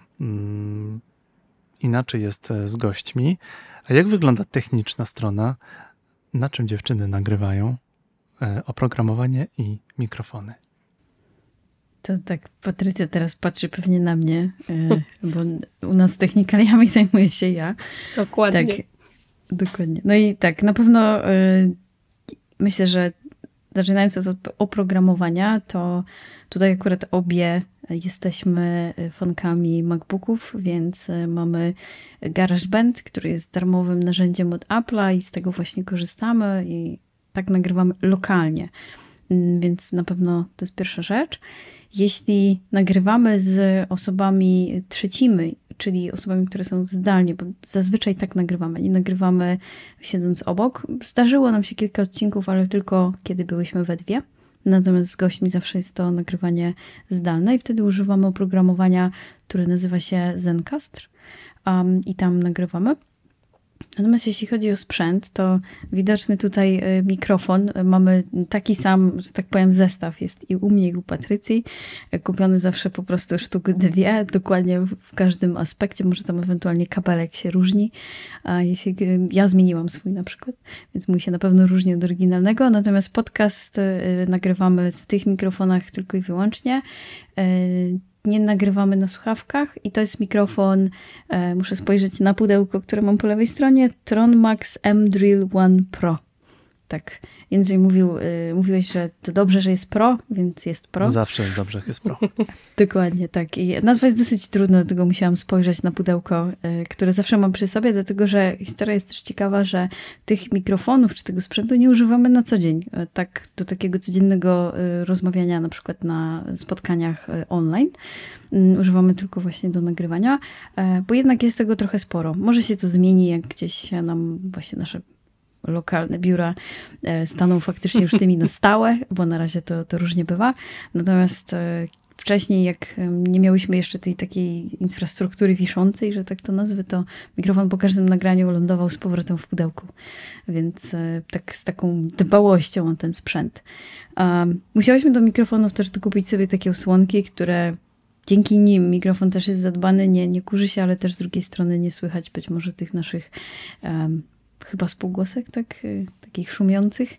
Speaker 1: Inaczej jest z gośćmi. A jak wygląda techniczna strona? Na czym dziewczyny nagrywają? Oprogramowanie i mikrofony.
Speaker 3: To tak, Patrycja teraz patrzy pewnie na mnie, bo u nas technikaliami zajmuje się ja.
Speaker 2: Dokładnie.
Speaker 3: Tak, dokładnie. No i tak, na pewno myślę, że zaczynając od oprogramowania, to tutaj akurat obie jesteśmy fankami MacBooków, więc mamy GarageBand, który jest darmowym narzędziem od Apple'a i z tego właśnie korzystamy i tak nagrywamy lokalnie. Więc na pewno to jest pierwsza rzecz. Jeśli nagrywamy z osobami trzecimi, czyli osobami, które są zdalnie, bo zazwyczaj tak nagrywamy, nie nagrywamy siedząc obok. Zdarzyło nam się kilka odcinków, ale tylko kiedy byłyśmy we dwie. natomiast z gośćmi zawsze jest to nagrywanie zdalne i wtedy używamy oprogramowania, które nazywa się Zencastr i tam nagrywamy. Natomiast jeśli chodzi o sprzęt, to widoczny tutaj mikrofon. Mamy taki sam, że tak powiem, zestaw. Jest i u mnie, i u Patrycji. Kupiony zawsze po prostu sztuk 2, dokładnie w każdym aspekcie. Może tam ewentualnie kabelek się różni. A jeśli ja zmieniłam swój na przykład, więc mój się na pewno różni od oryginalnego. Natomiast podcast nagrywamy w tych mikrofonach tylko i wyłącznie. Nie nagrywamy na słuchawkach i to jest mikrofon, muszę spojrzeć na pudełko, które mam po lewej stronie, Tronmax M-Drill One Pro. Tak, Jędrzej mówiłeś, że to dobrze, że jest Pro, więc jest Pro.
Speaker 1: Zawsze jest dobrze, jak jest Pro.
Speaker 3: Dokładnie, tak. I nazwa jest dosyć trudna, dlatego musiałam spojrzeć na pudełko, które zawsze mam przy sobie, dlatego że historia jest też ciekawa, że tych mikrofonów czy tego sprzętu nie używamy na co dzień. Tak, do takiego codziennego rozmawiania, na przykład na spotkaniach online. Używamy tylko właśnie do nagrywania, bo jednak jest tego trochę sporo. Może się to zmieni, jak gdzieś nam właśnie nasze lokalne biura staną faktycznie już tymi na stałe, bo na razie to różnie bywa. Natomiast wcześniej, jak nie miałyśmy jeszcze tej takiej infrastruktury wiszącej, że tak to nazwę, to mikrofon po każdym nagraniu lądował z powrotem w pudełku. Więc tak z taką dbałością o ten sprzęt. Musiałyśmy do mikrofonów też dokupić sobie takie osłonki, które dzięki nim mikrofon też jest zadbany, nie kurzy się, ale też z drugiej strony nie słychać być może tych naszych chyba spółgłosek, tak? Takich szumiących.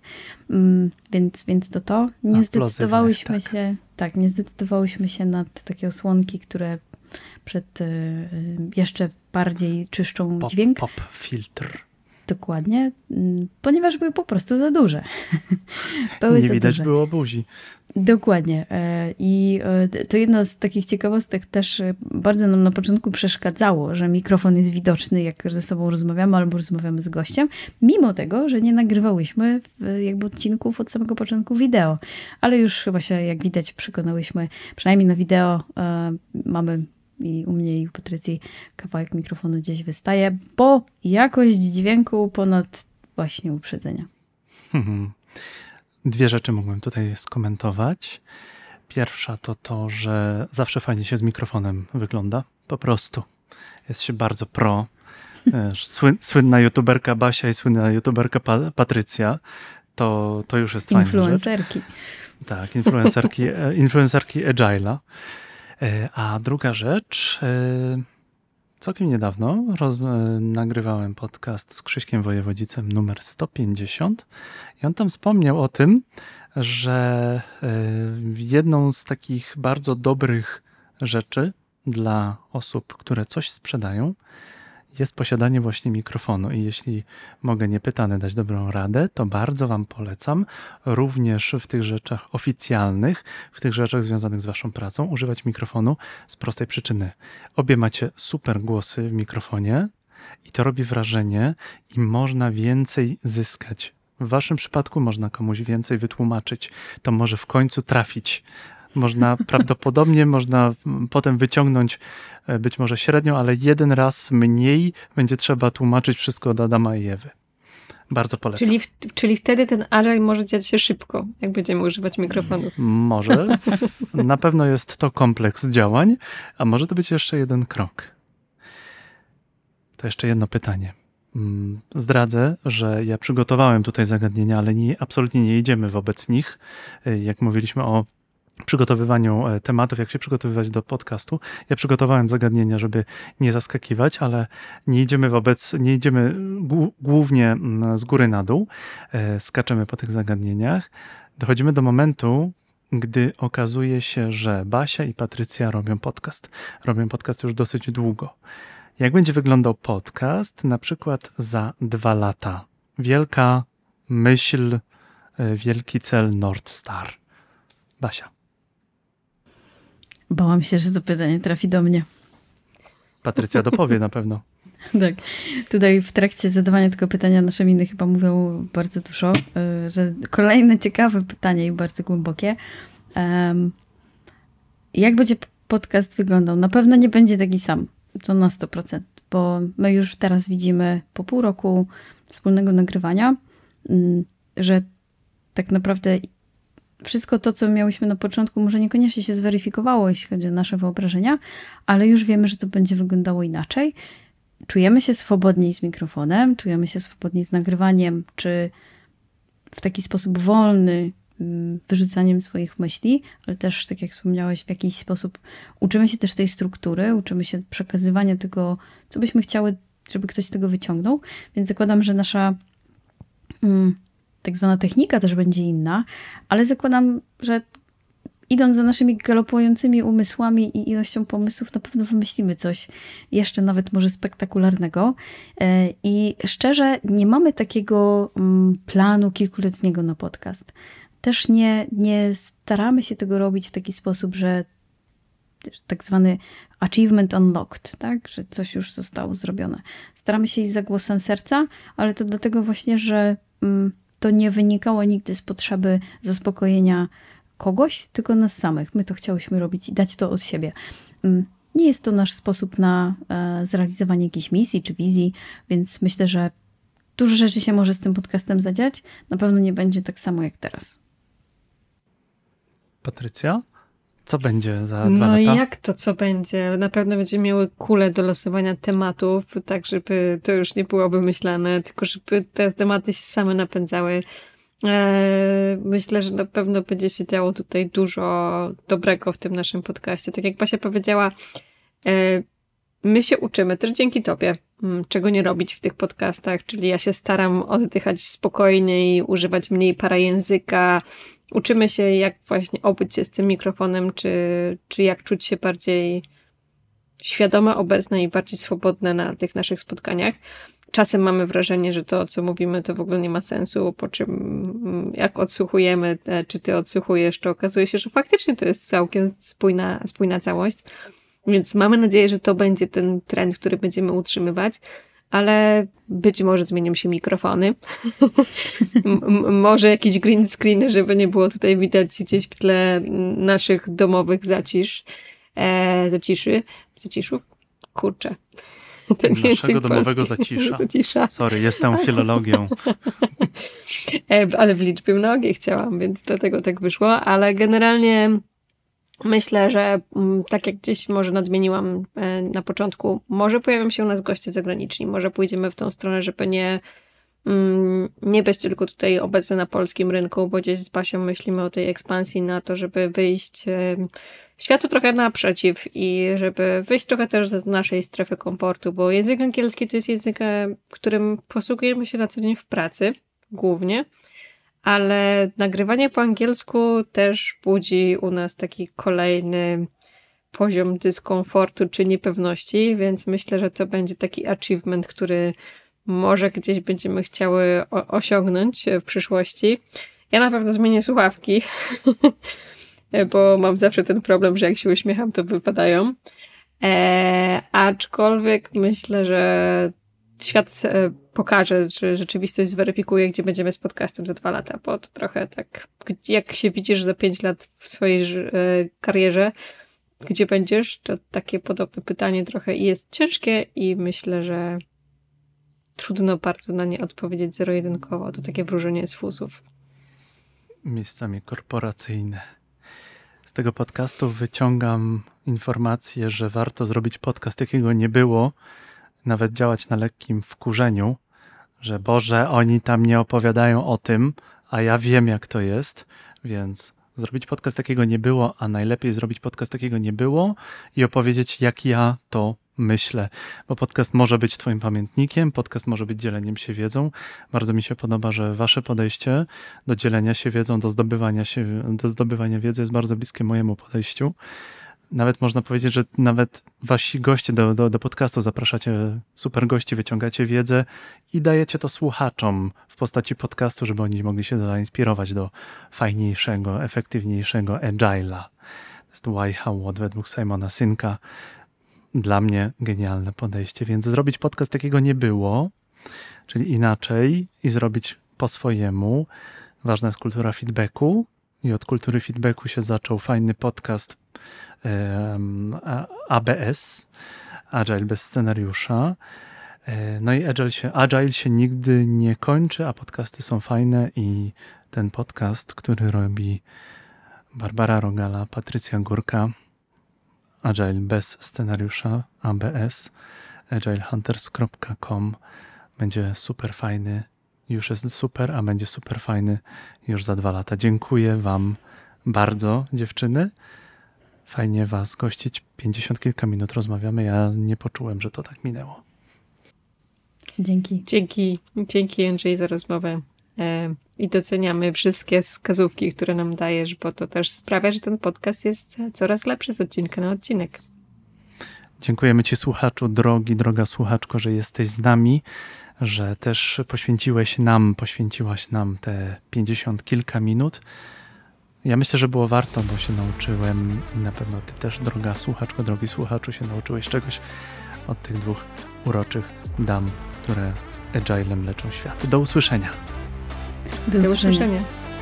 Speaker 3: Więc to. Nie zdecydowałyśmy się, tak, nie zdecydowałyśmy się na te takie osłonki, które przed jeszcze bardziej czyszczą dźwięk.
Speaker 1: Pop filtr.
Speaker 3: Dokładnie, ponieważ były po prostu za duże.
Speaker 1: Nie widać było buzi.
Speaker 3: Dokładnie. I to jedna z takich ciekawostek też bardzo nam na początku przeszkadzało, że mikrofon jest widoczny, jak ze sobą rozmawiamy albo rozmawiamy z gościem, mimo tego, że nie nagrywałyśmy jakby odcinków od samego początku wideo. Ale już chyba się, jak widać, przekonałyśmy, przynajmniej na wideo mamy i u mnie i u Patrycji kawałek mikrofonu gdzieś wystaje, bo jakość dźwięku ponad właśnie uprzedzenia.
Speaker 1: Dwie rzeczy mógłbym tutaj skomentować. Pierwsza to, że zawsze fajnie się z mikrofonem wygląda. Po prostu. Jest się bardzo pro. Słynna youtuberka Basia i słynna youtuberka Patrycja. To już jest fajna
Speaker 3: influencerki.
Speaker 1: Rzecz. Tak, influencerki Agile'a. A druga rzecz, całkiem niedawno nagrywałem podcast z Krzyśkiem Wojewodzicem numer 150 i on tam wspomniał o tym, że jedną z takich bardzo dobrych rzeczy dla osób, które coś sprzedają, jest posiadanie właśnie mikrofonu i jeśli mogę niepytany dać dobrą radę, to bardzo wam polecam również w tych rzeczach oficjalnych, w tych rzeczach związanych z waszą pracą używać mikrofonu z prostej przyczyny. Obie macie super głosy w mikrofonie i to robi wrażenie i można więcej zyskać. W waszym przypadku można komuś więcej wytłumaczyć. To może w końcu trafić. Prawdopodobnie można potem wyciągnąć być może średnio, ale jeden raz mniej będzie trzeba tłumaczyć wszystko od Adama i Ewy. Bardzo polecam.
Speaker 2: Czyli wtedy ten agile może dziać się szybko, jak będziemy używać mikrofonów.
Speaker 1: Może. Na pewno jest to kompleks działań, a może to być jeszcze jeden krok. To jeszcze jedno pytanie. Zdradzę, że ja przygotowałem tutaj zagadnienia, ale absolutnie nie jedziemy wobec nich. Jak mówiliśmy o przygotowywaniu tematów, jak się przygotowywać do podcastu. Ja przygotowałem zagadnienia, żeby nie zaskakiwać, ale nie idziemy głównie z góry na dół, skaczemy po tych zagadnieniach. Dochodzimy do momentu, gdy okazuje się, że Basia i Patrycja robią podcast. Robią podcast już dosyć długo. Jak będzie wyglądał podcast na przykład za 2 lata? Wielka myśl, wielki cel North Star. Basia.
Speaker 3: Bałam się, że to pytanie trafi do mnie.
Speaker 1: Patrycja dopowie na pewno.
Speaker 3: Tak. Tutaj w trakcie zadawania tego pytania nasze miny chyba mówią bardzo dużo, że kolejne ciekawe pytanie i bardzo głębokie. Jak będzie podcast wyglądał? Na pewno nie będzie taki sam. To na 100%. Bo my już teraz widzimy po pół roku wspólnego nagrywania, że tak naprawdę wszystko to, co miałyśmy na początku, może niekoniecznie się zweryfikowało, jeśli chodzi o nasze wyobrażenia, ale już wiemy, że to będzie wyglądało inaczej. Czujemy się swobodniej z mikrofonem, czujemy się swobodniej z nagrywaniem, czy w taki sposób wolny, wyrzucaniem swoich myśli, ale też, tak jak wspomniałeś, w jakiś sposób uczymy się też tej struktury, uczymy się przekazywania tego, co byśmy chciały, żeby ktoś z tego wyciągnął, więc zakładam, że nasza tak zwana technika też będzie inna, ale zakładam, że idąc za naszymi galopującymi umysłami i ilością pomysłów, na pewno wymyślimy coś jeszcze nawet może spektakularnego. I szczerze, nie takiego planu kilkuletniego na podcast. Też nie staramy się tego robić w taki sposób, że tak zwany achievement unlocked, tak? Że coś już zostało zrobione. Staramy się iść za głosem serca, ale to dlatego właśnie, że to nie wynikało nigdy z potrzeby zaspokojenia kogoś, tylko nas samych. My to chciałyśmy robić i dać to od siebie. Nie jest to nasz sposób na zrealizowanie jakiejś misji czy wizji, więc myślę, że dużo rzeczy się może z tym podcastem zadziać. Na pewno nie będzie tak samo jak teraz.
Speaker 1: Patrycja? Co będzie za 2 lata?
Speaker 2: No jak to co będzie? Na pewno będziemy miały kulę do losowania tematów, tak żeby to już nie było wymyślane, tylko żeby te tematy się same napędzały. Myślę, że na pewno będzie się działo tutaj dużo dobrego w tym naszym podcaście. Tak jak Basia powiedziała, my się uczymy też dzięki tobie, czego nie robić w tych podcastach, czyli ja się staram oddychać spokojniej, używać mniej parajęzyka. Uczymy się, jak właśnie obyć się z tym mikrofonem, czy jak czuć się bardziej świadome, obecne i bardziej swobodne na tych naszych spotkaniach. Czasem mamy wrażenie, że to, co mówimy, to w ogóle nie ma sensu, po czym jak odsłuchujemy, czy ty odsłuchujesz, to okazuje się, że faktycznie to jest całkiem spójna całość. Więc mamy nadzieję, że to będzie ten trend, który będziemy utrzymywać, ale być może zmienią się mikrofony. Może jakiś green screen, żeby nie było tutaj widać gdzieś w tle naszych domowych zaciszów. Kurczę.
Speaker 1: Naszego domowego zacisza. Sorry, jestem filologią.
Speaker 2: Ale w liczbie mnogiej chciałam, więc dlatego tak wyszło, ale generalnie myślę, że tak jak gdzieś może nadmieniłam na początku, może pojawią się u nas goście zagraniczni, może pójdziemy w tą stronę, żeby nie być tylko tutaj obecne na polskim rynku, bo gdzieś z Basią myślimy o tej ekspansji na to, żeby wyjść światu trochę naprzeciw i żeby wyjść trochę też z naszej strefy komfortu, bo język angielski to jest język, którym posługujemy się na co dzień w pracy, głównie, ale nagrywanie po angielsku też budzi u nas taki kolejny poziom dyskomfortu czy niepewności, więc myślę, że to będzie taki achievement, który może gdzieś będziemy chciały osiągnąć w przyszłości. Ja na pewno zmienię słuchawki, bo mam zawsze ten problem, że jak się uśmiecham, to wypadają. Aczkolwiek myślę, że świat pokaże, że rzeczywistość zweryfikuje, gdzie będziemy z podcastem za 2 lata, bo to trochę tak, jak się widzisz za 5 lat w swojej karierze, gdzie będziesz, to takie podobne pytanie trochę jest ciężkie i myślę, że trudno bardzo na nie odpowiedzieć zero-jedynkowo. To takie wróżenie z fusów.
Speaker 1: Miejscami korporacyjne. Z tego podcastu wyciągam informację, że warto zrobić podcast, jakiego nie było, nawet działać na lekkim wkurzeniu, że Boże, oni tam nie opowiadają o tym, a ja wiem, jak to jest, więc zrobić podcast, takiego nie było, a najlepiej zrobić podcast, takiego nie było i opowiedzieć, jak ja to myślę, bo podcast może być twoim pamiętnikiem, podcast może być dzieleniem się wiedzą. Bardzo mi się podoba, że wasze podejście do dzielenia się wiedzą, do zdobywania wiedzy jest bardzo bliskie mojemu podejściu. Nawet można powiedzieć, że nawet wasi goście do podcastu zapraszacie super gości, wyciągacie wiedzę i dajecie to słuchaczom w postaci podcastu, żeby oni mogli się zainspirować do fajniejszego, efektywniejszego agile'a. To jest why, how, what według Simona Sinka. Dla mnie genialne podejście, więc zrobić podcast takiego nie było, czyli inaczej i zrobić po swojemu. Ważna jest kultura feedbacku i od kultury feedbacku się zaczął fajny podcast ABS, Agile bez scenariusza. No i Agile się nigdy nie kończy, a podcasty są fajne i ten podcast, który robi Barbara Rogala, Patrycja Górka, Agile bez scenariusza, ABS, agilehunters.com. Będzie super fajny, już jest super, a będzie super fajny już za 2 lata. Dziękuję Wam bardzo, dziewczyny. Fajnie Was gościć. 50 kilka minut rozmawiamy. Ja nie poczułem, że to tak minęło.
Speaker 3: Dzięki.
Speaker 2: Dzięki Andrzej za rozmowę. I doceniamy wszystkie wskazówki, które nam dajesz, bo to też sprawia, że ten podcast jest coraz lepszy z odcinka na odcinek.
Speaker 1: Dziękujemy Ci, słuchaczu, droga słuchaczko, że jesteś z nami, że też poświęciłaś nam te 50 kilka minut. Ja myślę, że było warto, bo się nauczyłem i na pewno Ty też, droga słuchaczko, drogi słuchaczu, się nauczyłeś czegoś od tych 2 uroczych dam, które agilem leczą świat. Do usłyszenia.
Speaker 2: Do usłyszenia.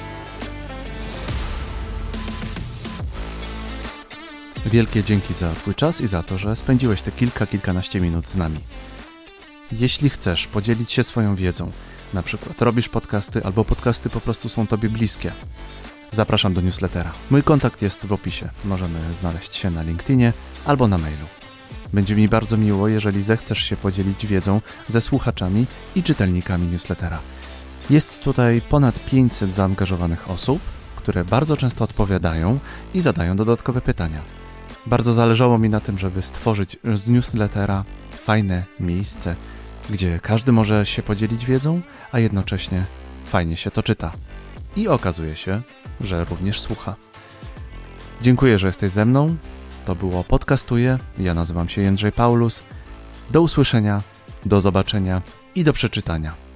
Speaker 1: Wielkie dzięki za Twój czas i za to, że spędziłeś te kilkanaście minut z nami. Jeśli chcesz podzielić się swoją wiedzą, na przykład robisz podcasty albo podcasty po prostu są Tobie bliskie, zapraszam do newslettera. Mój kontakt jest w opisie. Możemy znaleźć się na LinkedInie albo na mailu. Będzie mi bardzo miło, jeżeli zechcesz się podzielić wiedzą ze słuchaczami i czytelnikami newslettera. Jest tutaj ponad 500 zaangażowanych osób, które bardzo często odpowiadają i zadają dodatkowe pytania. Bardzo zależało mi na tym, żeby stworzyć z newslettera fajne miejsce, gdzie każdy może się podzielić wiedzą, a jednocześnie fajnie się to czyta. I okazuje się, że również słucha. Dziękuję, że jesteś ze mną. To było Podcastuję. Ja nazywam się Jędrzej Paulus. Do usłyszenia, do zobaczenia i do przeczytania.